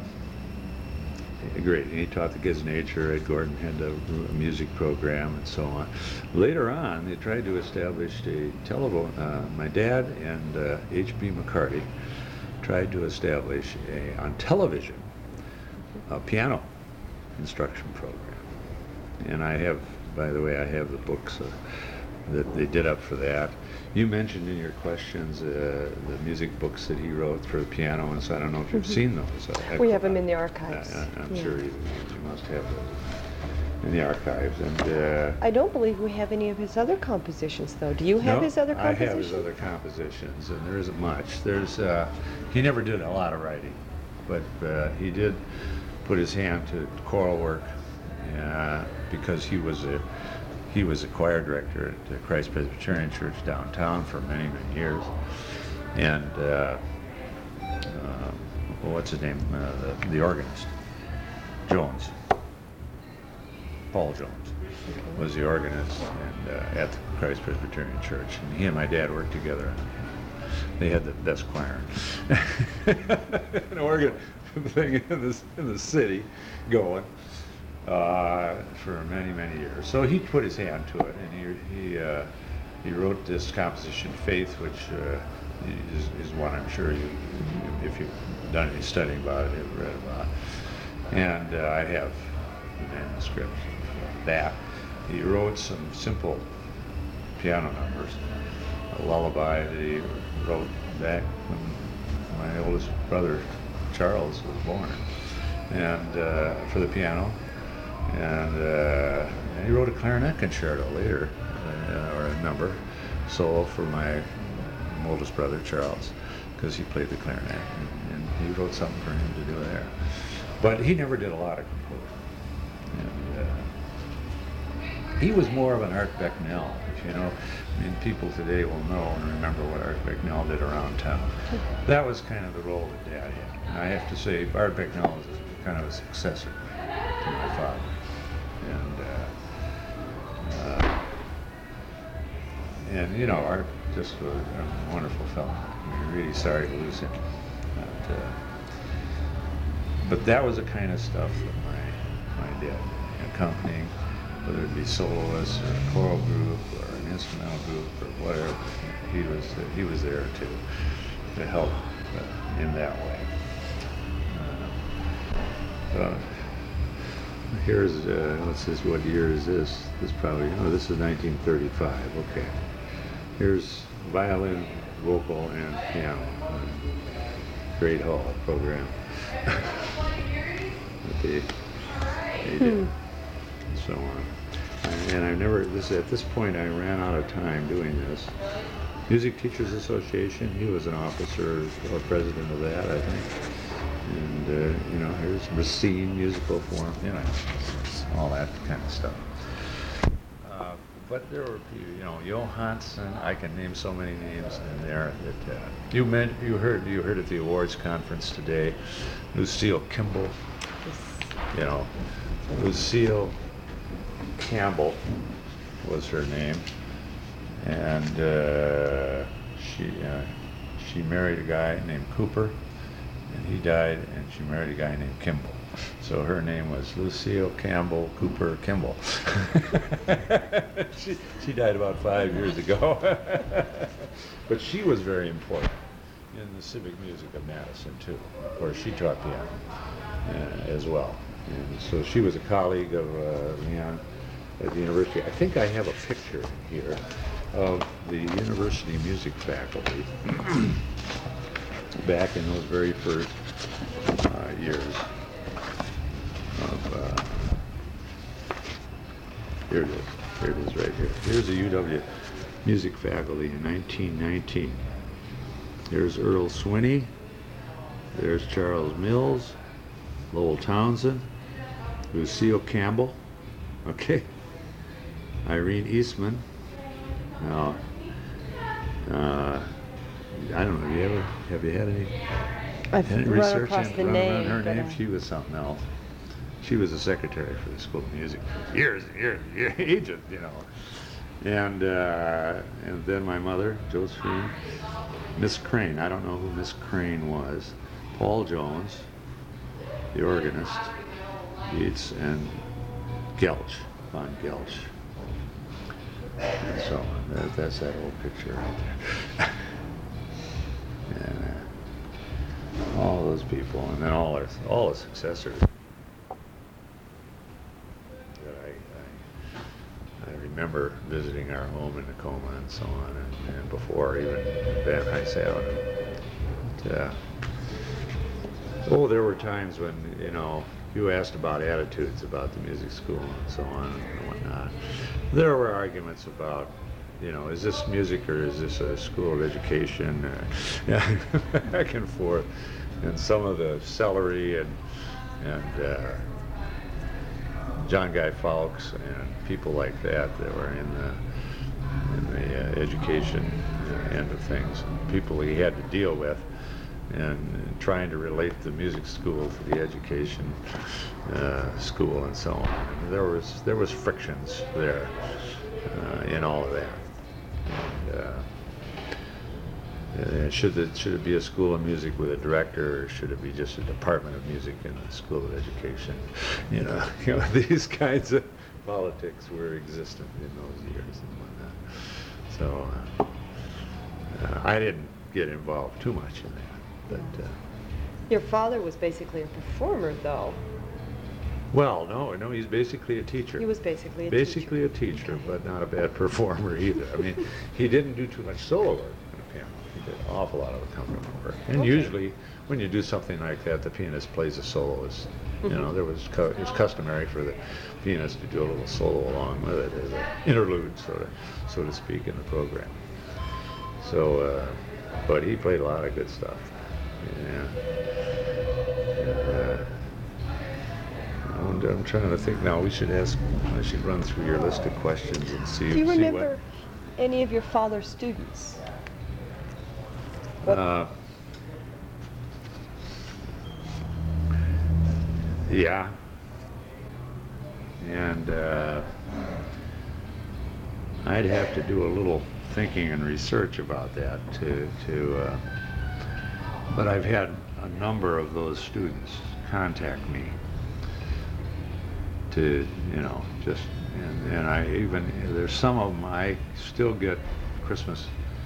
Speaker 1: great. And he taught the kids nature. Ed Gordon had a music program and so on. Later on, they tried to establish a my dad and H.B. McCarty tried to establish on television a piano instruction program. And I have, by the way, I have the books that they did up for that. You mentioned in your questions the music books that he wrote for the piano, and so I don't know if you've seen those.
Speaker 2: We have them in the archives.
Speaker 1: I'm sure you must have those. in the archives. And
Speaker 2: I don't believe we have any of his other compositions, though. Do you have
Speaker 1: no,
Speaker 2: his other
Speaker 1: I
Speaker 2: compositions?
Speaker 1: have his other compositions, and there isn't much. He never did a lot of writing, but he did put his hand to choral work because he was a choir director at the Christ Presbyterian Church downtown for many, many years. And what's his name? The organist, Jones. Paul Jones was the organist at the Christ Presbyterian Church. And he and my dad worked together. They had the best choir. An organ thing in the city going for many, many years. So he put his hand to it, and he wrote this composition, Faith, which is one I'm sure if you've done any studying about it, you've read about. And I have the manuscript of that. He wrote some simple piano numbers, a lullaby that he wrote back when my oldest brother Charles was born, and for the piano. And he wrote a clarinet concerto later, or a number, solo for my oldest brother Charles, because he played the clarinet, and he wrote something for him to do there. But he never did a lot of composing. And he was more of an Art Becknell, if you know. I mean, people today will know and remember what Art Becknell did around town. That was kind of the role that Dad had. And I have to say, Art Becknell was kind of a successor to my father. And you know, Art just was a wonderful fellow. We're really sorry to lose him. But that was the kind of stuff that my dad did, accompanying, whether it be soloists or a choral group or an instrumental group or whatever. He was there to help in that way. Here's what's this? What year is this? This probably this is 1935. Okay. Here's violin, vocal, and piano. Great Hall program. That they did. So on. And I never, at this point I ran out of time doing this. Music Teachers Association, he was an officer or president of that, I think. And, here's Racine Musical Forum, all that kind of stuff. But there were people, Johansson, I can name so many names in there that you heard at the awards conference today, Lucille Kimball, Lucille Campbell was her name, and she married a guy named Cooper, and he died, and she married a guy named Kimball. So her name was Lucille Campbell Cooper Kimball. She died about 5 years ago. But she was very important in the civic music of Madison too. Of course, she taught piano as well. And so she was a colleague of Leon at the university. I think I have a picture here of the university music faculty back in those very first years. Here it is right here. Here's the UW music faculty in 1919. There's Earl Swinney, there's Charles Mills, Lowell Townsend, Lucille Campbell, okay, Irene Eastman. Now, I don't know, have you had any
Speaker 2: I've run across the name.
Speaker 1: Her name? She was something else. She was a secretary for the School of Music for years, ages, And then my mother, Josephine, Miss Crane. I don't know who Miss Crane was. Paul Jones, the organist, Yeats, and Gelch, von Gelch. And so that's that old picture right there. And all those people, and then all the successors. I remember visiting our home in Tacoma and so on, and before even Van Hise out. Oh, there were times when, you asked about attitudes about the music school and so on and whatnot. There were arguments about, is this music or is this a school of education? Yeah, back and forth. And some of the celery and John Guy Fawkes and people like that were in the education end of things, people he had to deal with, and trying to relate the music school to the education school and so on. And there was frictions there in all of that. And, should it be a school of music with a director, or should it be just a department of music in the school of education? These kinds of politics were existent in those years and whatnot. So I didn't get involved too much in that, but.
Speaker 2: Your father was basically a performer, though.
Speaker 1: Well, no, he's basically a teacher.
Speaker 2: He was basically a teacher.
Speaker 1: Basically a teacher,
Speaker 2: Okay.
Speaker 1: but not a bad performer either. I mean, he didn't do too much solo work on the piano. He did an awful lot of accompaniment work. And
Speaker 2: Okay.
Speaker 1: usually, when you do something like that, the pianist plays a soloist.
Speaker 2: Mhm.
Speaker 1: It was customary for the pianist to do a little solo along with it as an interlude, so to speak, in the program. So, but he played a lot of good stuff. Yeah. I'm trying to think now. I should run through your list of questions and see.
Speaker 2: Do you
Speaker 1: see
Speaker 2: remember any of your father's students? What-
Speaker 1: Yeah. And I'd have to do a little thinking and research about that but I've had a number of those students contact me to, and I even, there's some of them I still get Christmas,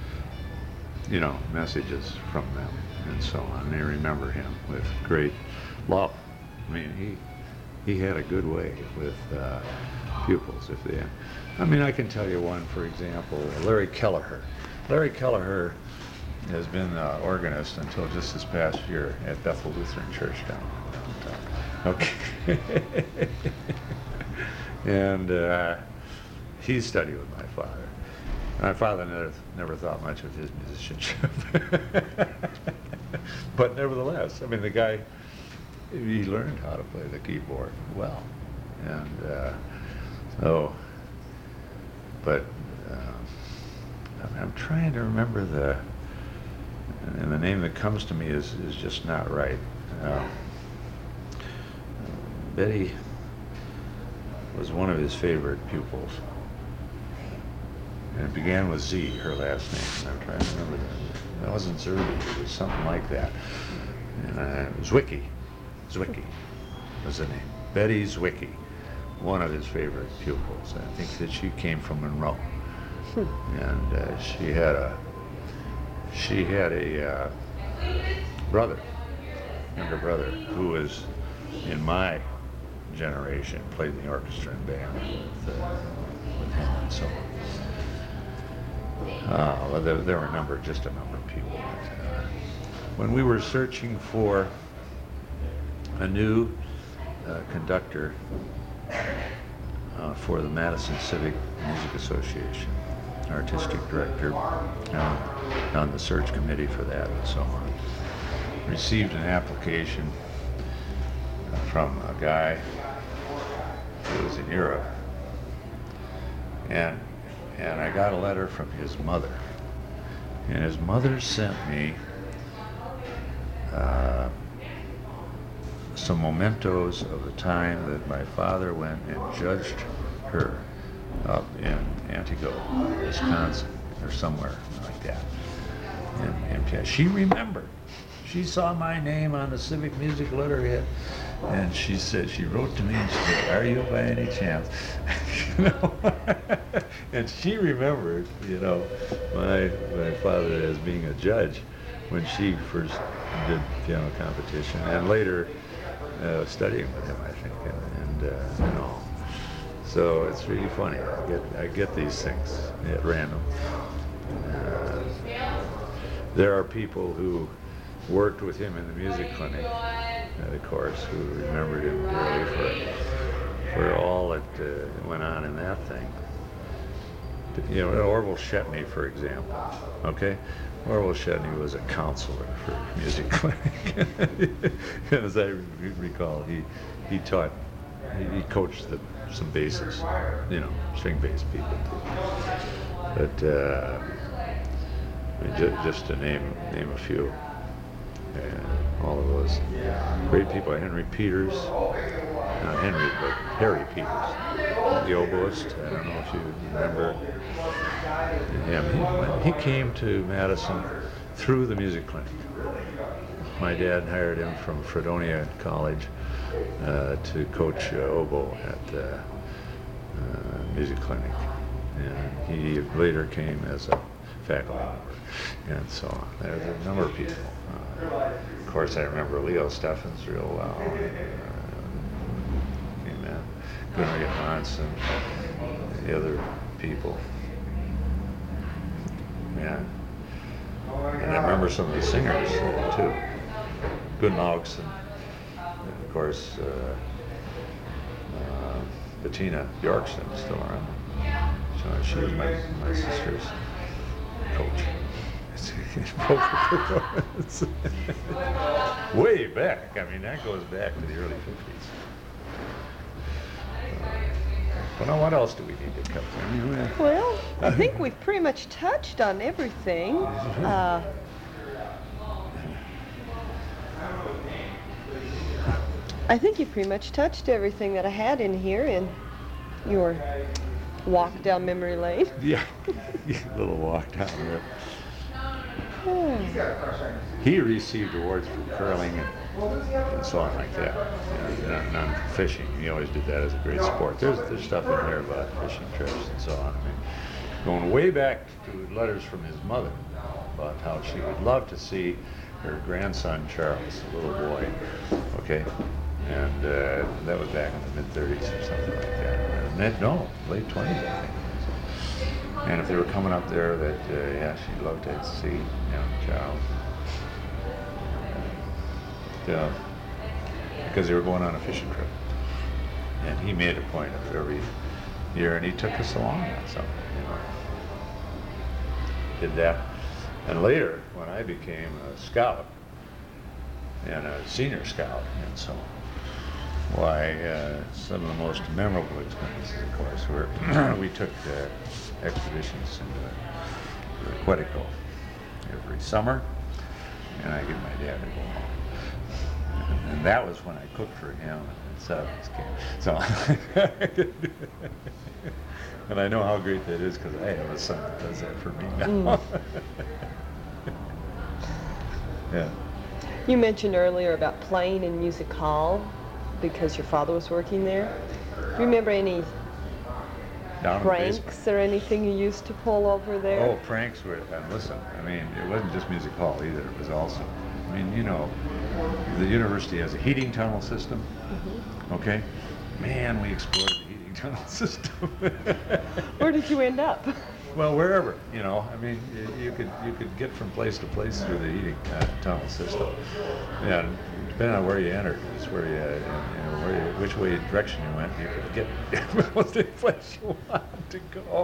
Speaker 1: messages from them and so on. They remember him with great love. I mean, he had a good way with pupils. I can tell you one, for example, Larry Kelleher. Larry Kelleher has been the organist until just this past year at Bethel Lutheran Church downtown. Okay. And he studied with my father. My father never thought much of his musicianship. But nevertheless, the guy, he learned how to play the keyboard well. And I'm trying to remember and the name that comes to me is just not right. Betty was one of his favorite pupils. And it began with Z, her last name. I'm trying to remember that. It wasn't Zerby, it was something like that. And it was Zwicky. Zwicky was the name. Betty Zwicky, one of his favorite pupils. I think that she came from Monroe. And she had a younger brother, who was in my generation, played in the orchestra and band with him and so on. Well, there were just a number of people. When we were searching for a new conductor for the Madison Civic Music Association, artistic director on the search committee for that and so on, received an application from a guy who was in Europe, and I got a letter from his mother, and his mother sent me some mementos of the time that my father went and judged her up in Antigo, Wisconsin, or somewhere like that. And she remembered. She saw my name on the civic music letterhead, and she said, she wrote to me and she said, "Are you by any chance?" And she remembered, my father as being a judge when she first did piano competition, and later studying with him, I think, and all. So it's really funny. I get these things at random. There are people who worked with him in the music clinic, of course, who remembered him dearly for all that went on in that thing. You know, Orville Shetney, for example, okay? Orville Shetney was a counselor for music clinic. As I recall, he taught, he coached some basses, you know, string bass people too. But I mean, just to name a few, all of those great people. Henry Peters, not Henry, but Harry Peters, the oboist. I don't know if you remember him. He came to Madison through the music clinic. My dad hired him from Fredonia College to coach oboe at the music clinic, and he later came as a faculty member, and so on. There's a number of people. Of course, I remember Leo Steffens real well. Gunnar Johansson, the other people. Yeah. And I remember some of the singers too. Gun Laugson, of course, Bettina Bjorkson still around. So she was my sister's coach. Way back. I mean, that goes back to the early 50s. Well, now what else do we need to cover?
Speaker 2: Well, I think we've pretty much touched on everything. I think you pretty much touched everything that I had in here in your walk down memory lane.
Speaker 1: Yeah, a little walk down there. He received awards for curling and so on like that, and on fishing. He always did that as a great sport. There's stuff in there about fishing trips and so on. I mean, going way back to letters from his mother about how she would love to see her grandson Charles, a little boy, okay, and that was back in the mid-30s or something like that. And no, late 20s, I think. And if they were coming up there, that yeah, she'd love to see young Charles. Because they were going on a fishing trip, and he made a point of every year, and he took us along on something, you know. Did that, and later when I became a scout and a senior scout, and so why some of the most memorable experiences, of course, were we took expeditions into Quetico every summer, and I get my dad to go home. And that was when I cooked for him and set up his camp. So, and I know how great that is because I have a son that does that for me now. Yeah.
Speaker 2: You mentioned earlier about playing in music hall because your father was working there. Do you remember any pranks or anything you used to pull over there?
Speaker 1: Oh, pranks were, listen, I mean, it wasn't just music hall either. It was also, I mean, you know, the university has a heating tunnel system, okay? Man, we explored the heating tunnel system.
Speaker 2: Where did you end up?
Speaker 1: Well, wherever, you know. I mean, you could get from place to place through the heating tunnel system. And depending on where you entered, is where which way direction you went, you could get almost any place you wanted to go.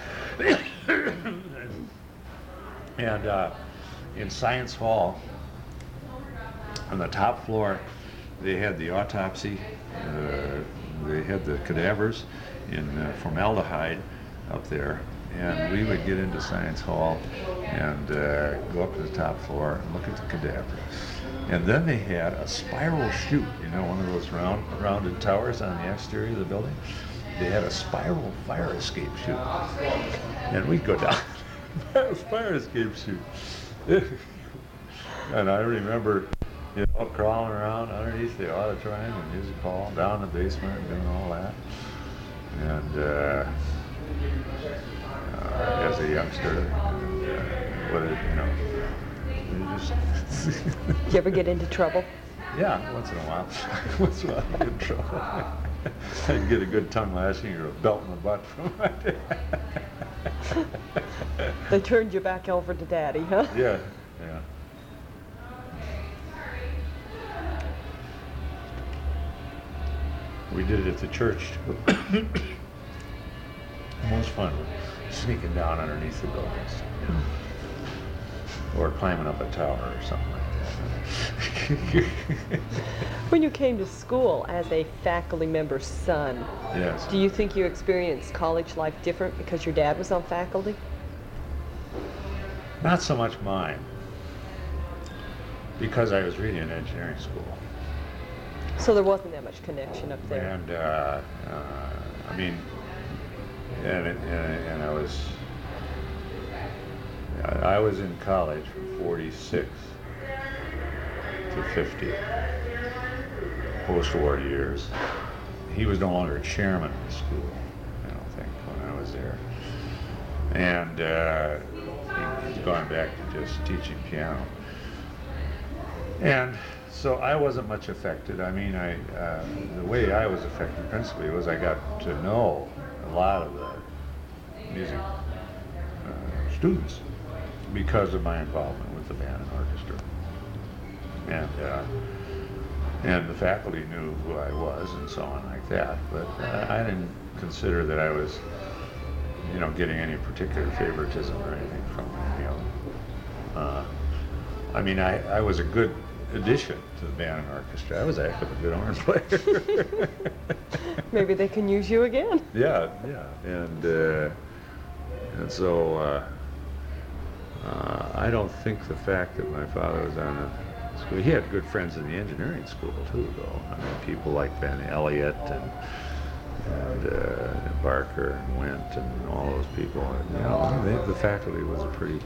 Speaker 1: And in Science Hall, on the top floor, they had the autopsy. They had the cadavers in formaldehyde up there. And we would get into Science Hall and go up to the top floor and look at the cadaver. And then they had a spiral chute, you know, one of those rounded towers on the exterior of the building. They had a spiral fire escape chute. And we'd go down the fire escape chute. And I remember, you know, crawling around underneath the auditorium and music hall, down the basement and doing all that. And as a youngster,
Speaker 2: Did you ever get into trouble?
Speaker 1: Yeah, once in a while. Once in a while, I get in trouble. I'd get a good tongue lashing or a belt in the butt from my dad.
Speaker 2: They turned you back over to Daddy, huh?
Speaker 1: Yeah. We did it at the church. Most fun sneaking down underneath the buildings, you know, or climbing up a tower or something like that.
Speaker 2: When you came to school as a faculty member's son,
Speaker 1: Yes.
Speaker 2: do you think you experienced college life different because your dad was on faculty?
Speaker 1: Not so much mine, because I was really in engineering school.
Speaker 2: So there wasn't that much connection up there.
Speaker 1: And I mean, and I was in college from 46 to 50, post-war years. He was no longer chairman of the school, I don't think, when I was there. And he's gone back to just teaching piano. And so I wasn't much affected. I mean, the way I was affected principally was I got to know a lot of the music students because of my involvement with the band and orchestra. And the faculty knew who I was and so on like that. But I didn't consider that I was, you know, getting any particular favoritism or anything from any of them. I mean, I was a good addition to the band and orchestra. I was actually a good horn player.
Speaker 2: Maybe they can use you again.
Speaker 1: Yeah, and so I don't think the fact that my father was on the school, he had good friends in the engineering school too, though. I mean, people like Ben Elliott and Barker and Went and all those people. And, you know, the faculty was a pretty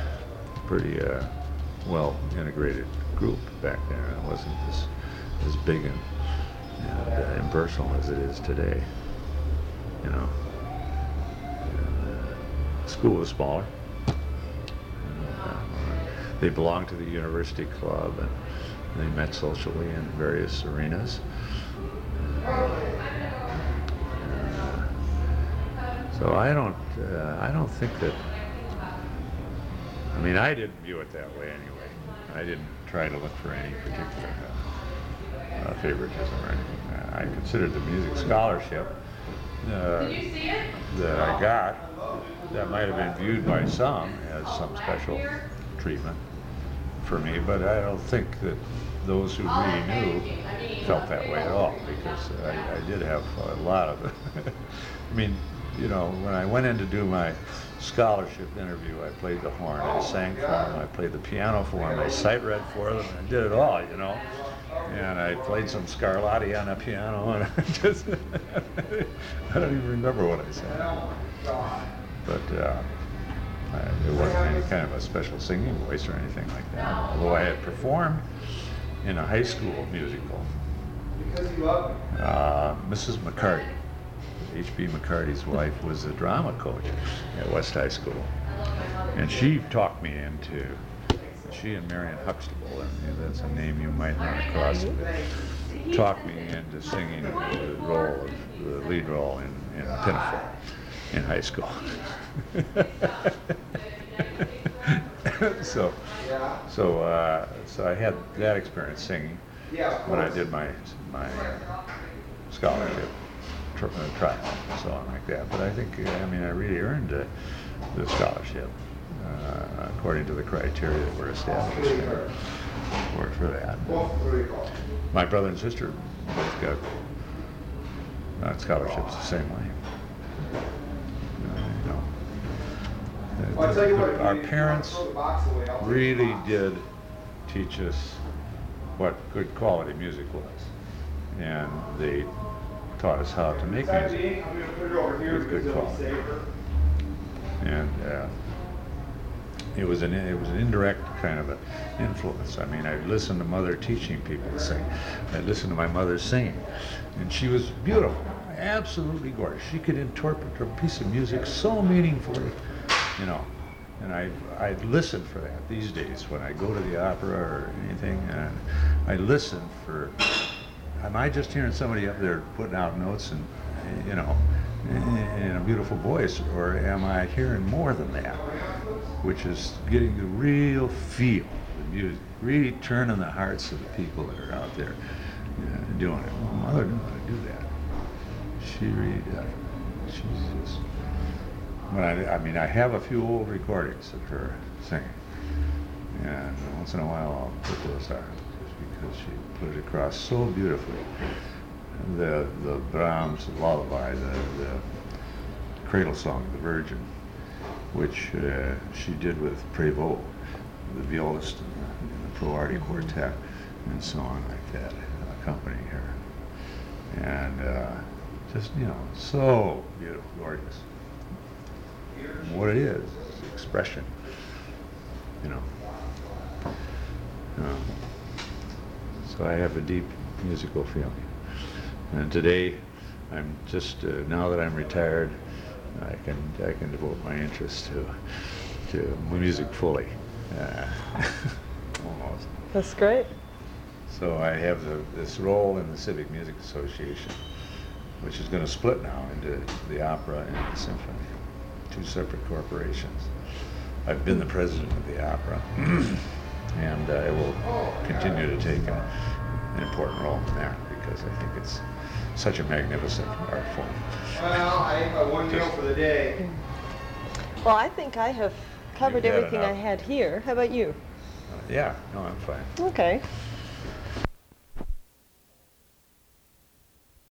Speaker 1: well integrated group back then. It wasn't as big and impersonal as it is today. You know, the school was smaller. They belonged to the university club, and they met socially in various arenas. So I don't think that. I mean, I didn't view it that way anyway. I didn't try to look for any particular favoritism or anything. I considered the music scholarship that I got, that might have been viewed by some as some special treatment for me, but I don't think that those who really knew felt that way at all, because I did have a lot of I mean, you know, when I went in to do my scholarship interview, I played the horn, I sang for them, I played the piano for them, I sight read for them, I did it all, you know. And I played some Scarlatti on the piano, and I just, I don't even remember what I sang. But it wasn't any kind of a special singing voice or anything like that. Although I had performed in a high school musical. Mrs. McCarty, H.B. McCarty's wife, was a drama coach at West High School. And she talked me into, she and Marion Huxtable, and that's a name you might run across, talked me into singing the lead role in Pinafore in high school. So I had that experience singing when I did my scholarship trial and so on like that. But I think, I mean, I really earned the scholarship according to the criteria that were established for that. My brother and sister both got scholarships the same way. Our parents really did teach us what good quality music was, and they taught us how to make music with good quality. And it was an indirect kind of an influence. I mean, I listened to Mother teaching people to sing. I listened to my mother singing, and she was beautiful, absolutely gorgeous. She could interpret a piece of music so meaningfully, you know. And I listen for that these days when I go to the opera or anything. And I listen for, am I just hearing somebody up there putting out notes and, you know, in a beautiful voice, or am I hearing more than that, which is getting the real feel, the music, really turning the hearts of the people that are out there doing it. Well, Mother knew how to do that. she really, she's just. When I mean, I have a few old recordings of her singing, and once in a while I'll put those on, just because she put it across so beautifully. The Brahms lullaby, the cradle song, The Virgin, which she did with Prévost, the violist in the Pro Artie Quartet, and so on like that, accompanying her. And just, so beautiful, gorgeous. What it is expression, So I have a deep musical feeling. And today, I'm just, now that I'm retired, I can devote my interest to music fully, almost.
Speaker 2: That's great.
Speaker 1: So I have this role in the Civic Music Association, which is going to split now into the opera and the symphony, two separate corporations. I've been the president of the opera, and I will continue to take an important role in that because I think it's such a magnificent art form.
Speaker 4: Well, I ate my one meal for the day.
Speaker 2: Well, I think I have covered
Speaker 1: You've had
Speaker 2: everything I
Speaker 1: enough.
Speaker 2: had here. How about you?
Speaker 1: Yeah, no, I'm fine.
Speaker 2: Okay.